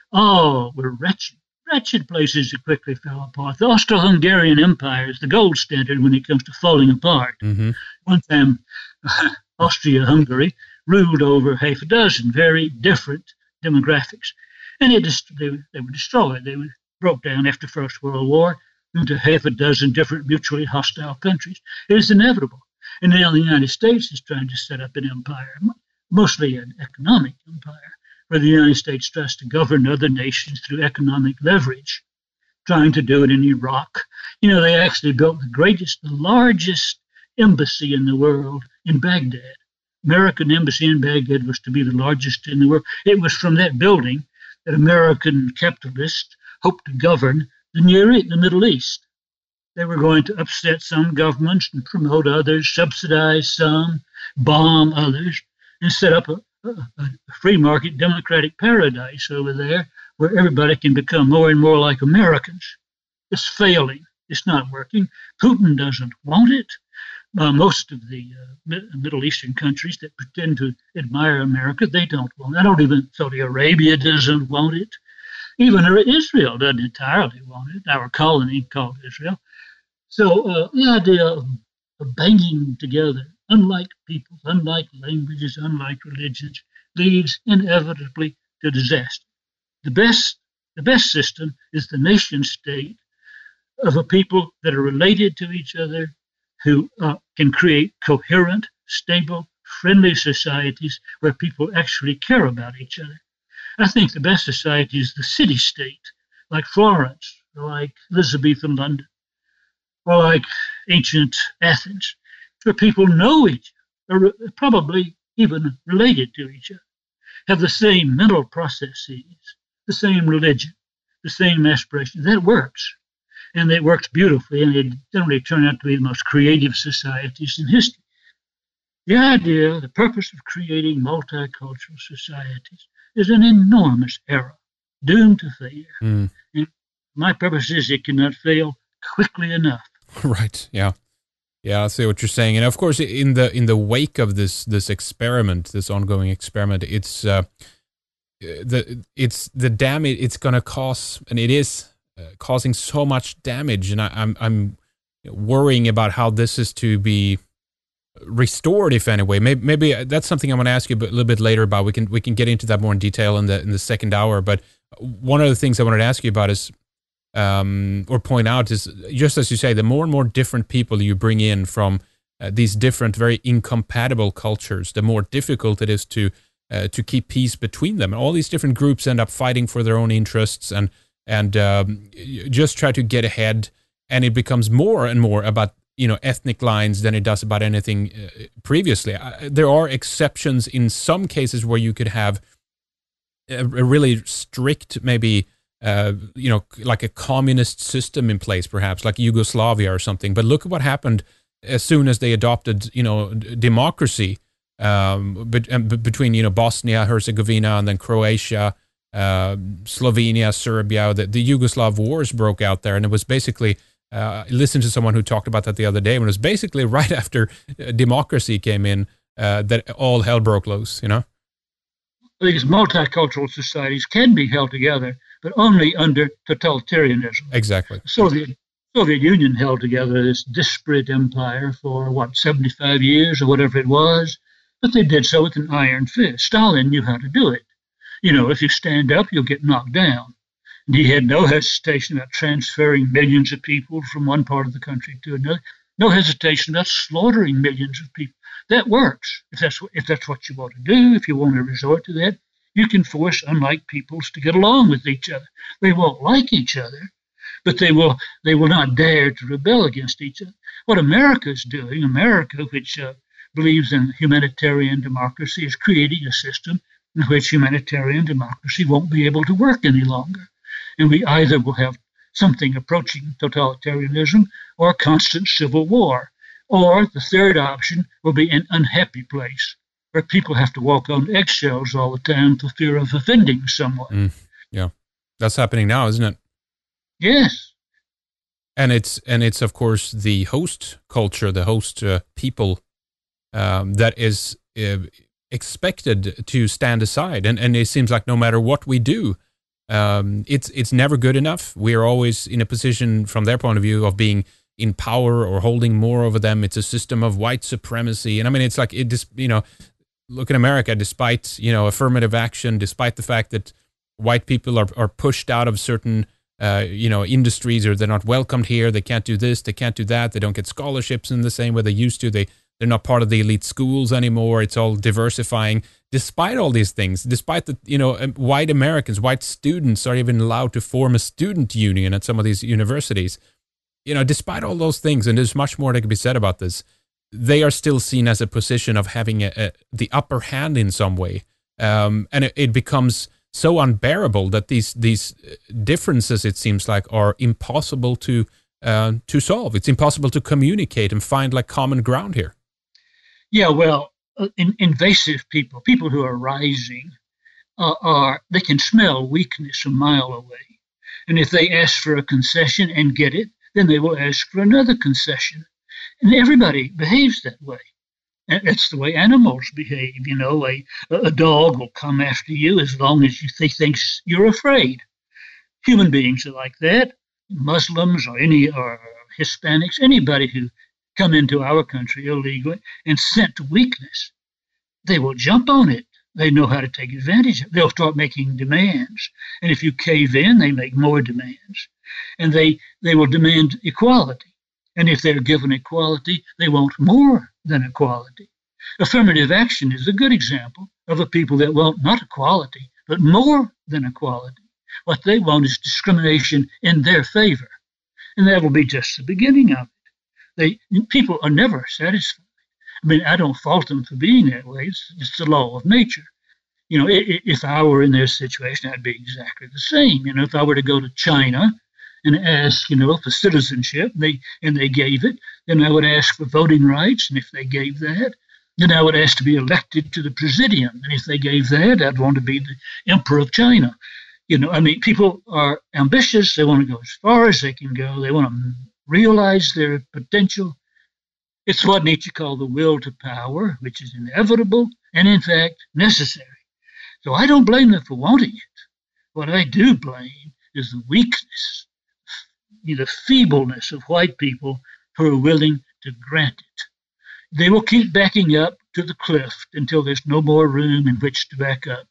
All were wretched. Wretched places that quickly fell apart. The Austro-Hungarian Empire is the gold standard when it comes to falling apart. Mm-hmm. One time, Austria-Hungary ruled over half a dozen very different demographics, and it just, they, they were destroyed. They were, broke down after the First World War into half a dozen different mutually hostile countries. It is inevitable. And now the United States is trying to set up an empire, mostly an economic empire, where the United States tries to govern other nations through economic leverage, trying to do it in Iraq. You know, they actually built the greatest, the largest embassy in the world in Baghdad. American embassy in Baghdad was to be the largest in the world. It was from that building that American capitalists hoped to govern the Near East, the Middle East. They were going to upset some governments and promote others, subsidize some, bomb others, and set up a a free market democratic paradise over there where everybody can become more and more like Americans. It's failing. It's not working. Putin doesn't want it. Uh, most of the uh, Middle Eastern countries that pretend to admire America, they don't want it. I don't even, Saudi Arabia doesn't want it. Even Israel doesn't entirely want it, our colony called Israel. So uh, the idea of, of banging together unlike peoples, unlike languages, unlike religions, leads inevitably to disaster. The best, the best system is the nation state of a people that are related to each other, who uh, can create coherent, stable, friendly societies where people actually care about each other. I think the best society is the city-state, like Florence, or like Elizabethan London, or like ancient Athens, where people know each other, or probably even related to each other, have the same mental processes, the same religion, the same aspirations. That works. And it works beautifully, and they generally turn out to be the most creative societies in history. The idea, the purpose of creating multicultural societies is an enormous error, doomed to failure. Mm. And my purpose is it cannot fail quickly enough. Right, yeah. Yeah, I see what you're saying. And of course, in the in the wake of this this experiment, this ongoing experiment, it's uh, the it's the damage it's going to cause, and it is uh, causing so much damage. And I, I'm I'm worrying about how this is to be restored, if anyway. Maybe, maybe that's something I'm going to ask you a little bit later about. We can we can get into that more in detail in the in the second hour. But one of the things I wanted to ask you about is. Um, or point out is, just as you say, the more and more different people you bring in from uh, these different, very incompatible cultures, the more difficult it is to uh, to keep peace between them. And all these different groups end up fighting for their own interests and and um, just try to get ahead. And it becomes more and more about, you know, ethnic lines than it does about anything uh, previously. Uh, there are exceptions in some cases where you could have a, a really strict, maybe. uh, you know, like a communist system in place, perhaps like Yugoslavia or something. But look at what happened as soon as they adopted, you know, d- democracy um, be- uh, between, you know, Bosnia, Herzegovina, and then Croatia, uh, Slovenia, Serbia. The, the Yugoslav wars broke out there, and it was basically. Uh, I listened to someone who talked about that the other day, and it was basically right after uh, democracy came in uh, that all hell broke loose. You know. These multicultural societies can be held together, but only under totalitarianism. Exactly. The Soviet, Soviet Union held together this disparate empire for, what, seventy-five years or whatever it was, but they did so with an iron fist. Stalin knew how to do it. You know, if you stand up, you'll get knocked down. And he had no hesitation about transferring millions of people from one part of the country to another. No hesitation about slaughtering millions of people. That works. If that's what, if that's what you want to do, if you want to resort to that, you can force unlike peoples to get along with each other. They won't like each other, but they will they will not dare to rebel against each other. What America is doing, America, which uh, believes in humanitarian democracy, is creating a system in which humanitarian democracy won't be able to work any longer. And we either will have something approaching totalitarianism or constant civil war. Or the third option will be an unhappy place where people have to walk on eggshells all the time for fear of offending someone. Mm, yeah, that's happening now, isn't it? Yes. And it's, and it's of course, the host culture, the host uh, people um, that is uh, expected to stand aside. And, and it seems like no matter what we do, um, it's it's never good enough. We are always in a position, from their point of view, of being in power or holding more over them. It's a system of white supremacy. And I mean, it's like, it just, you know, look at America, despite, you know, affirmative action, despite the fact that white people are, are pushed out of certain, uh, you know, industries, or they're not welcomed here. They can't do this. They can't do that. They don't get scholarships in the same way they used to. They, they're not part of the elite schools anymore. It's all diversifying. Despite all these things, despite the, you know, white Americans, white students are even allowed to form a student union at some of these universities. You know, despite all those things, and there's much more that can be said about this, they are still seen as a position of having a, a, the upper hand in some way. Um, and it, it becomes so unbearable that these these differences, it seems like, are impossible to uh, to solve. It's impossible to communicate and find like common ground here. Yeah, well, uh, in, invasive people, people who are rising, uh, are they can smell weakness a mile away. And if they ask for a concession and get it, then they will ask for another concession. And everybody behaves that way. And that's the way animals behave. You know, a, a dog will come after you as long as you th- thinks you're afraid. Human beings are like that. Muslims or any or Hispanics, anybody who come into our country illegally and scent weakness, they will jump on it. They know how to take advantage of it. They'll start making demands. And if you cave in, they make more demands. And they, they will demand equality. And if they're given equality, they want more than equality. Affirmative action is a good example of a people that want not equality, but more than equality. What they want is discrimination in their favor. And that will be just the beginning of it. They, people are never satisfied. I mean, I don't fault them for being that way. It's, it's the law of nature. You know, if I were in their situation, I'd be exactly the same. You know, if I were to go to China and ask, you know, for citizenship, they and they gave it, then I would ask for voting rights, and if they gave that, then I would ask to be elected to the presidium, and if they gave that, I'd want to be the emperor of China. You know, I mean, people are ambitious. They want to go as far as they can go. They want to realize their potential. It's what Nietzsche called the will to power, which is inevitable and, in fact, necessary. So I don't blame them for wanting it. What I do blame is the weakness, the feebleness of white people who are willing to grant it. They will keep backing up to the cliff until there's no more room in which to back up.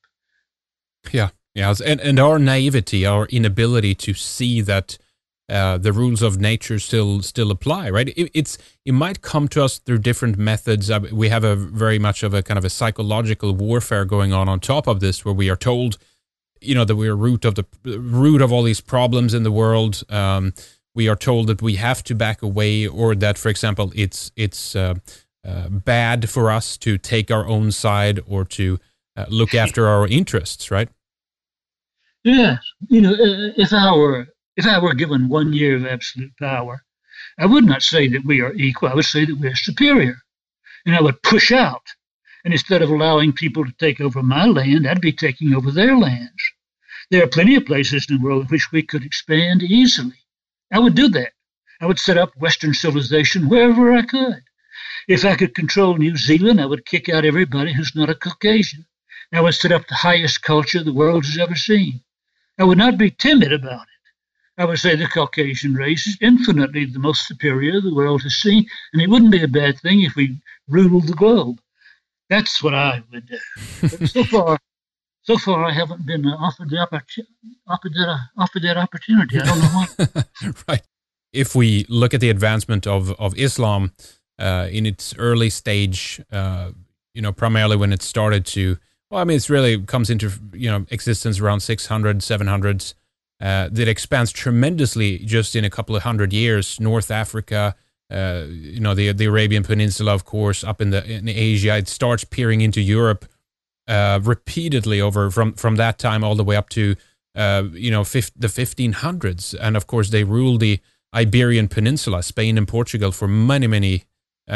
Yeah, yeah, and and our naivety, our inability to see that uh, the rules of nature still still apply, right? It, it's it might come to us through different methods. Uh, we have a very much of a kind of a psychological warfare going on on top of this, where we are told, you know, that we're root of the root of all these problems in the world. Um, we are told that we have to back away, or that, for example, it's it's uh, uh, bad for us to take our own side or to uh, look after our interests, right? Yes, you know, uh, if I were if I were given one year of absolute power, I would not say that we are equal. I would say that we are superior, and I would push out. And instead of allowing people to take over my land, I'd be taking over their lands. There are plenty of places in the world in which we could expand easily. I would do that. I would set up Western civilization wherever I could. If I could control New Zealand, I would kick out everybody who's not a Caucasian. I would set up the highest culture the world has ever seen. I would not be timid about it. I would say the Caucasian race is infinitely the most superior the world has seen, and it wouldn't be a bad thing if we ruled the globe. That's what I would do. But so far, so far, I haven't been uh, offered the opportunity. Offered that, uh, offered that opportunity. I don't know why. Right. If we look at the advancement of of Islam uh, in its early stage, uh, you know, primarily when it started to, well, I mean, it's really comes into you know existence around six hundred, seven hundreds. Uh, that expands tremendously just in a couple of hundred years. North Africa. Uh, you know, the the Arabian Peninsula, of course, up in the in Asia. It starts peering into Europe uh, repeatedly over from, from that time all the way up to uh, you know fif- the fifteen hundreds, and of course they ruled the Iberian Peninsula, Spain and Portugal, for many many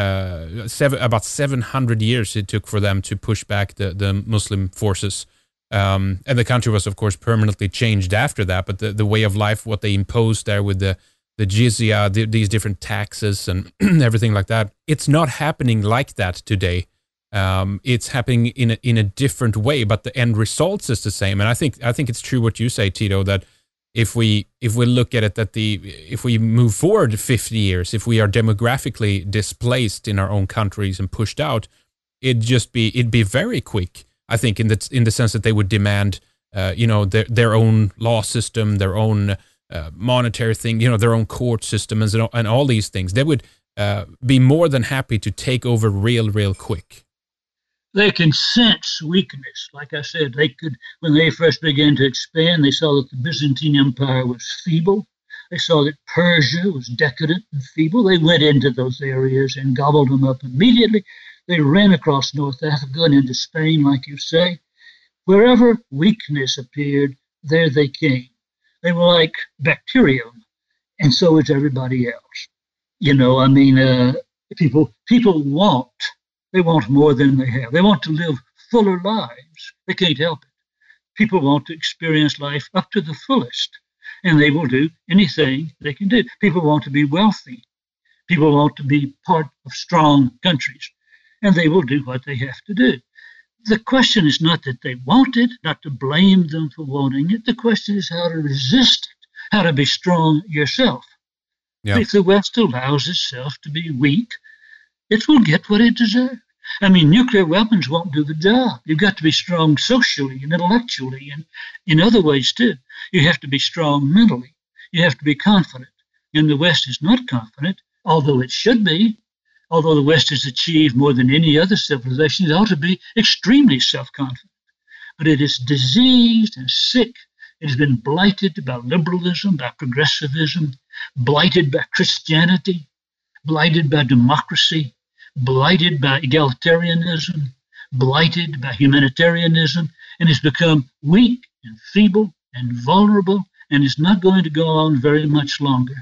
uh, seven about seven hundred years it took for them to push back the the Muslim forces. Um, and the country was, of course, permanently changed after that. But the, the way of life, what they imposed there with the the jizya, the, these different taxes and everything like that. It's not happening like that today. Um, it's happening in a, in a different way, but the end results is the same. And I think I think it's true what you say, Tito, that if we if we look at it, that the if we move forward fifty years, if we are demographically displaced in our own countries and pushed out, it'd just be it'd be very quick. I think in the in the sense that they would demand, uh, you know, their their own law system, their own Uh, monetary thing, you know, their own court system and, and all these things. They would uh, be more than happy to take over real, real quick. They can sense weakness. Like I said, they could, when they first began to expand, they saw that the Byzantine Empire was feeble. They saw that Persia was decadent and feeble. They went into those areas and gobbled them up immediately. They ran across North Africa and into Spain, like you say. Wherever weakness appeared, there they came. They were like bacterium, and so is everybody else. You know, I mean, uh, people people want, they want more than they have. They want to live fuller lives. They can't help it. People want to experience life up to the fullest, and they will do anything they can do. People want to be wealthy. People want to be part of strong countries, and they will do what they have to do. The question is not that they want it, not to blame them for wanting it. The question is how to resist it, how to be strong yourself. Yeah. If the West allows itself to be weak, it will get what it deserves. I mean, nuclear weapons won't do the job. You've got to be strong socially and intellectually and in other ways too. You have to be strong mentally. You have to be confident. And the West is not confident, although it should be. Although the West has achieved more than any other civilization, it ought to be extremely self-confident. But it is diseased and sick. It has been blighted by liberalism, by progressivism, blighted by Christianity, blighted by democracy, blighted by egalitarianism, blighted by humanitarianism, and has become weak and feeble and vulnerable, and is not going to go on very much longer.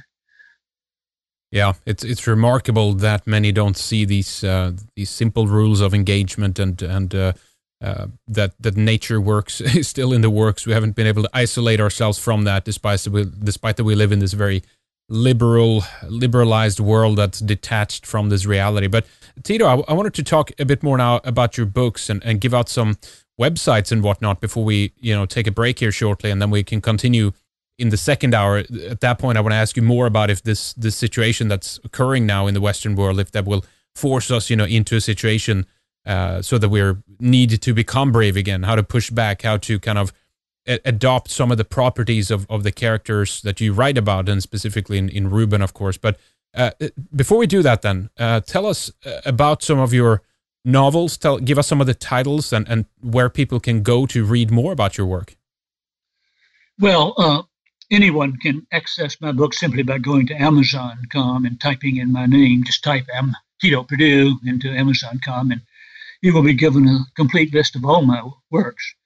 Yeah, it's it's remarkable that many don't see these uh, these simple rules of engagement and and uh, uh, that that nature works is still in the works. We haven't been able to isolate ourselves from that, despite that we, despite that we live in this very liberal, liberalized world that's detached from this reality. But Tito, I, I wanted to talk a bit more now about your books and, and give out some websites and whatnot before we you know take a break here shortly, and then we can continue in the second hour. At that point, I want to ask you more about if this this situation that's occurring now in the Western world, if that will force us, you know, into a situation uh, so that we're needed to become brave again, how to push back, how to kind of a- adopt some of the properties of, of the characters that you write about, and specifically in, in Ruben, of course. But uh, before we do that, then, uh, tell us about some of your novels. Tell, give us some of the titles and, and where people can go to read more about your work. Well, uh, anyone can access my book simply by going to Amazon dot com and typing in my name. Just type Am- Tito Perdue into Amazon dot com, and you will be given a complete list of all my works.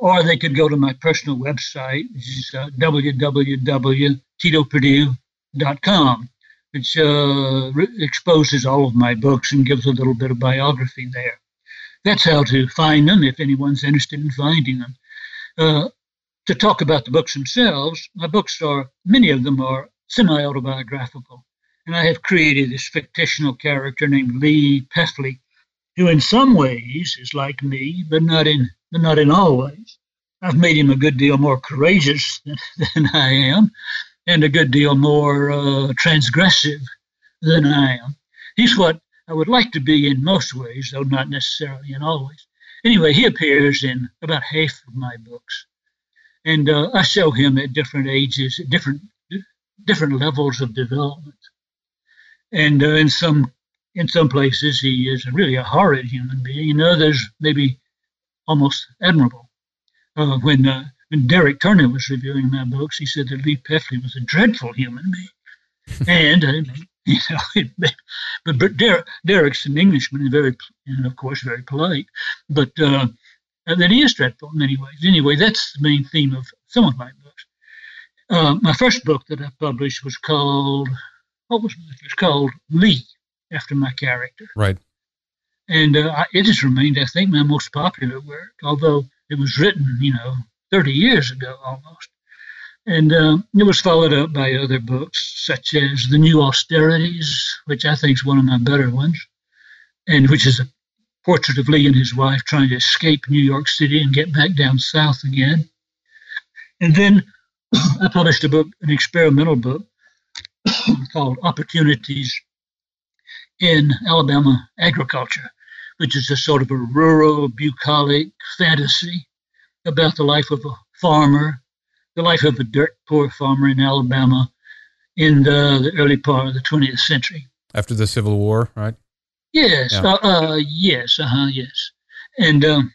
or they could go to my personal website, which is uh, w w w dot tito purdue dot com, which uh, re- exposes all of my books and gives a little bit of biography there. That's how to find them if anyone's interested in finding them. Uh, to talk about the books themselves, my books are, many of them are semi-autobiographical. And I have created this fictional character named Lee Peffley, who in some ways is like me, but not in but not in all ways. I've made him a good deal more courageous than, than I am, and a good deal more uh, transgressive than I am. He's what I would like to be in most ways, though not necessarily in all ways. Anyway, he appears in about half of my books, and uh, I show him at different ages, at different different levels of development. And uh, in some in some places, he is really a horrid human being. In others, maybe almost admirable. Uh, when uh, when Derek Turner was reviewing my books, he said that Lee Peffley was a dreadful human being. and uh, you know, it, but, but Derek, Derek's an Englishman, and very, and of course, very polite. But uh, that he is dreadful in many ways. Anyway, that's the main theme of some of my books. Uh, my first book that I published was called. What was it? It's called Lee, after my character. Right. And uh, it has remained, I think, my most popular work, although it was written, you know, thirty years ago almost. And uh, it was followed up by other books, such as The New Austerities, which I think is one of my better ones, and which is a portrait of Lee and his wife trying to escape New York City and get back down south again. And then I published a book, an experimental book, called Opportunities in Alabama Agriculture, which is a sort of a rural, bucolic fantasy about the life of a farmer, the life of a dirt poor farmer in Alabama in the, the early part of the twentieth century. After the Civil War, right? Yes, yeah. uh, uh, yes, uh-huh, yes. And um,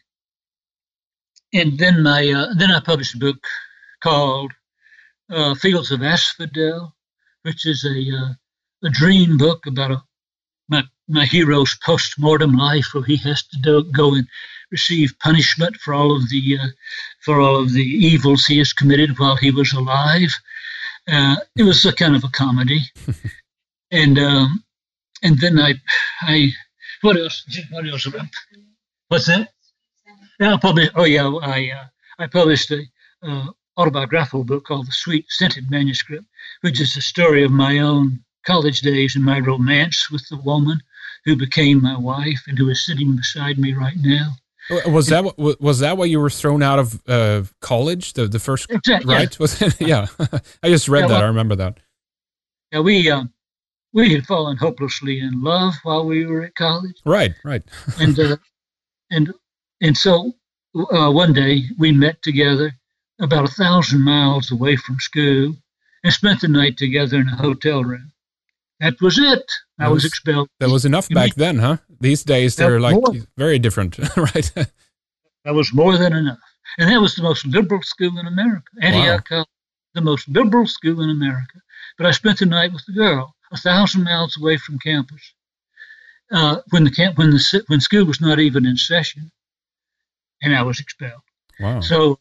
and then my uh, then I published a book called uh, Fields of Asphodel, which is a uh, a dream book about a, my my hero's post-mortem life, where he has to do, go and receive punishment for all of the uh, for all of the evils he has committed while he was alive. Uh, it was a kind of a comedy, and um, and then I I what else? What else? What's that? Yeah, I published. Oh yeah, I uh, I published a. Uh, autobiographical book called The Sweet Scented Manuscript, which is the story of my own college days and my romance with the woman who became my wife and who is sitting beside me right now. Was and, that what, was that why you were thrown out of uh, college? The the first exactly, right? Yeah. Was it? Yeah, I just read yeah, that. well, I remember that. Yeah, we uh, we had fallen hopelessly in love while we were at college. Right, right. and uh, and and so uh, one day we met together about a thousand miles away from school and spent the night together in a hotel room. That was it. I that was, was expelled. That was enough back then, huh? These days they're like more. very different, right? That was more than enough. And that was the most liberal school in America. Antioch Wow. College, the most liberal school in America. But I spent the night with the girl, a thousand miles away from campus, uh, when the camp, when the when school was not even in session, and I was expelled. Wow. So.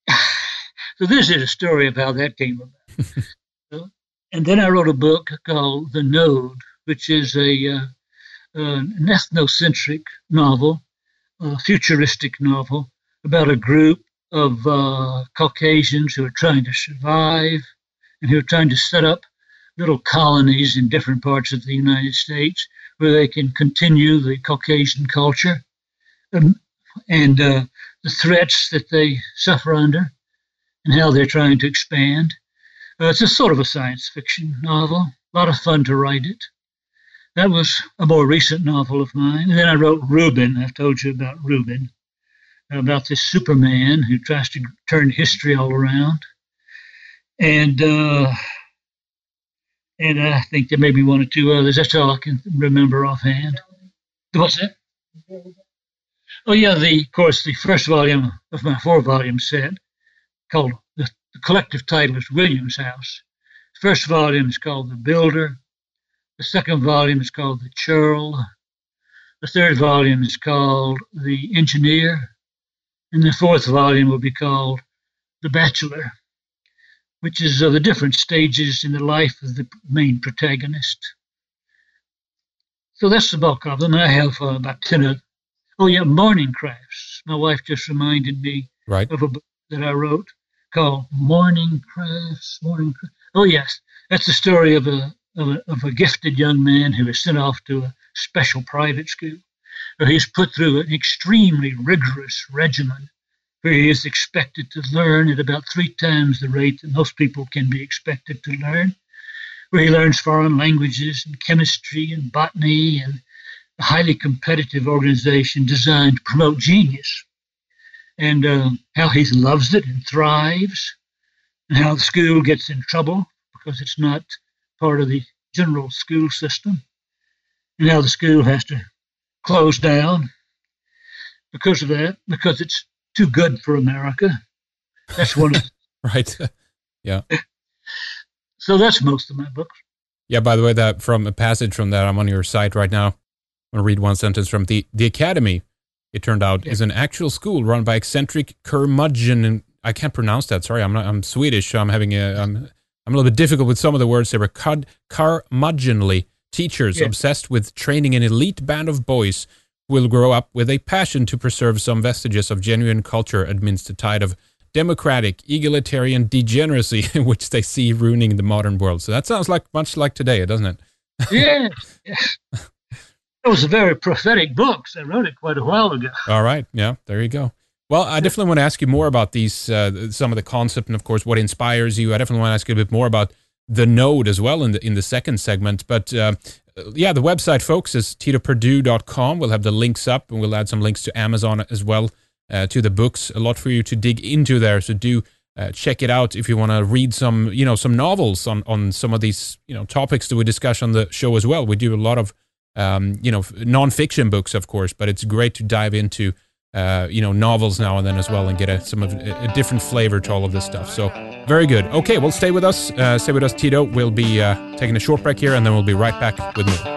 So this is a story of how that came about. uh, and then I wrote a book called The Node, which is a uh, an ethnocentric novel, a futuristic novel about a group of uh, Caucasians who are trying to survive and who are trying to set up little colonies in different parts of the United States where they can continue the Caucasian culture um, and uh, the threats that they suffer under, and how they're trying to expand. Uh, it's a sort of a science fiction novel. A lot of fun to write it. That was a more recent novel of mine. And then I wrote Reuben. I've told you about Reuben, about this Superman who tries to turn history all around. And uh, and I think there may be one or two others. That's all I can remember offhand. What's that? Oh yeah, the of course the first volume of my four-volume set, called, the, the collective title is William's House. The first volume is called The Builder. The second volume is called The Churl. The third volume is called The Engineer. And the fourth volume will be called The Bachelor, which is uh, the different stages in the life of the main protagonist. So that's the bulk of them. I have uh, about ten of them. Oh, yeah, Morning Crafts. My wife just reminded me right. of a book that I wrote called Morning Crafts. Morning Crafts. Oh, yes. That's the story of a, of a of a gifted young man who is sent off to a special private school, where he's put through an extremely rigorous regimen, where he is expected to learn at about three times the rate that most people can be expected to learn, where he learns foreign languages and chemistry and botany and a highly competitive organization designed to promote genius, and uh, how he loves it and thrives, and how the school gets in trouble because it's not part of the general school system, and how the school has to close down because of that, because it's too good for America. That's one of the, right. Yeah. So that's most of my books. Yeah, by the way, that from a passage from that, I'm on your site right now. I'm going to read one sentence from the, the Academy. It turned out yeah. is an actual school run by eccentric curmudgeon, and I can't pronounce that. Sorry, I'm not. I'm Swedish, so I'm having a. I'm, I'm a little bit difficult with some of the words. They were cud, curmudgeonly teachers yeah. obsessed with training an elite band of boys who will grow up with a passion to preserve some vestiges of genuine culture amidst the tide of democratic, egalitarian degeneracy in which they see ruining the modern world. So that sounds like much like today, doesn't it? Yes. yes. It was a very prophetic book. I wrote it quite a while ago. All right. Yeah, there you go. Well, I definitely want to ask you more about these, uh, some of the concept and, of course, what inspires you. I definitely want to ask you a bit more about the Node as well in the in the second segment. But, uh, yeah, the website, folks, is tito perdue dot com. We'll have the links up, and we'll add some links to Amazon as well, uh, to the books. A lot for you to dig into there, so do uh, check it out if you want to read some, you know, some novels on, on some of these, you know, topics that we discuss on the show as well. We do a lot of Um, you know, non-fiction books, of course, but it's great to dive into, uh, you know, novels now and then as well and get a, some of a, a different flavor to all of this stuff. So very good. Okay, well, stay with us. Uh, stay with us, Tito. We'll be uh, taking a short break here, and then we'll be right back with more.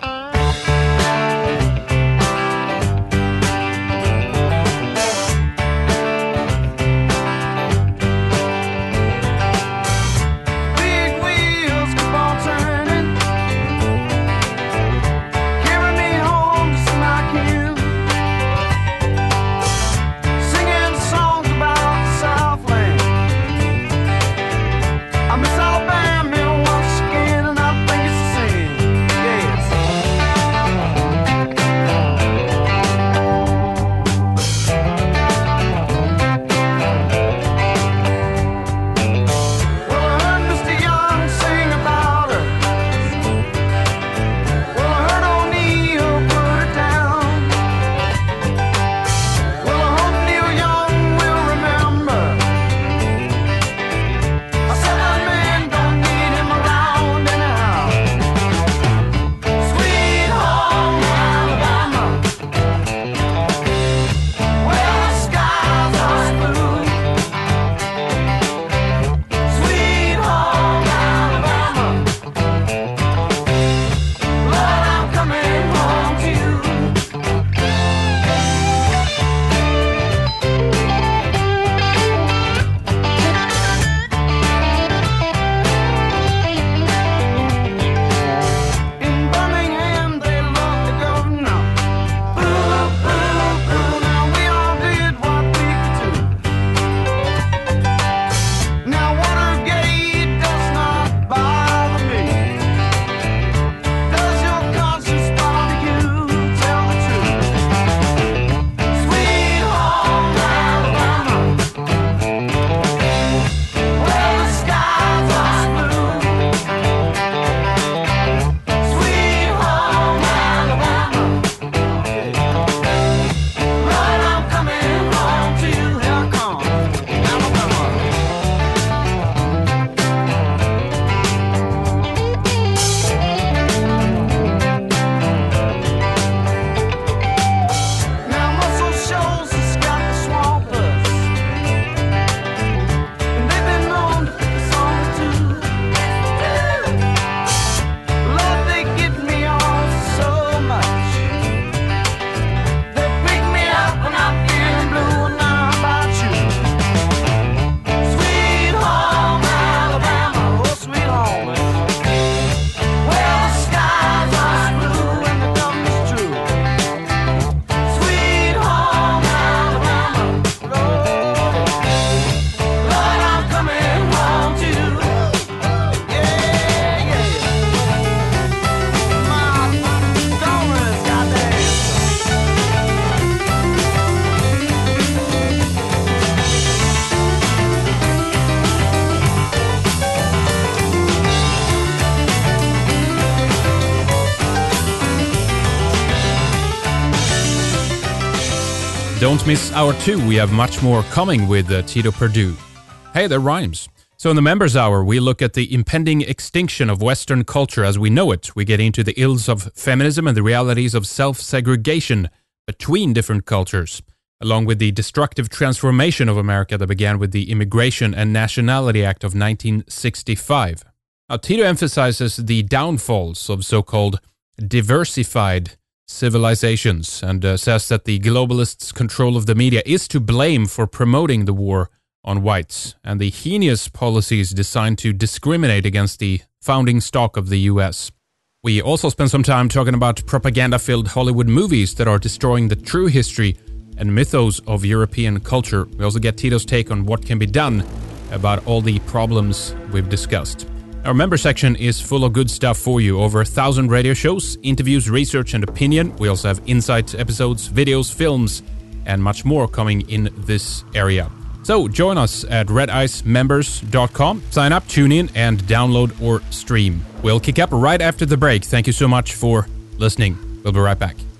don't miss hour two. We have much more coming with uh, Tito Perdue. Hey, that rhymes. So in the Members Hour, we look at the impending extinction of Western culture as we know it. We get into the ills of feminism and the realities of self-segregation between different cultures, along with the destructive transformation of America that began with the Immigration and Nationality Act of nineteen sixty-five. Now, Tito emphasizes the downfalls of so-called diversified civilizations and uh, says that the globalists' control of the media is to blame for promoting the war on whites and the heinous policies designed to discriminate against the founding stock of the U S. We also spend some time talking about propaganda-filled Hollywood movies that are destroying the true history and mythos of European culture. We also get Tito's take on what can be done about all the problems we've discussed. Our member section is full of good stuff for you. Over a thousand radio shows, interviews, research, and opinion. We also have insight episodes, videos, films, and much more coming in this area. So join us at red ice members dot com. Sign up, tune in, and download or stream. We'll kick up right after the break. Thank you so much for listening. We'll be right back.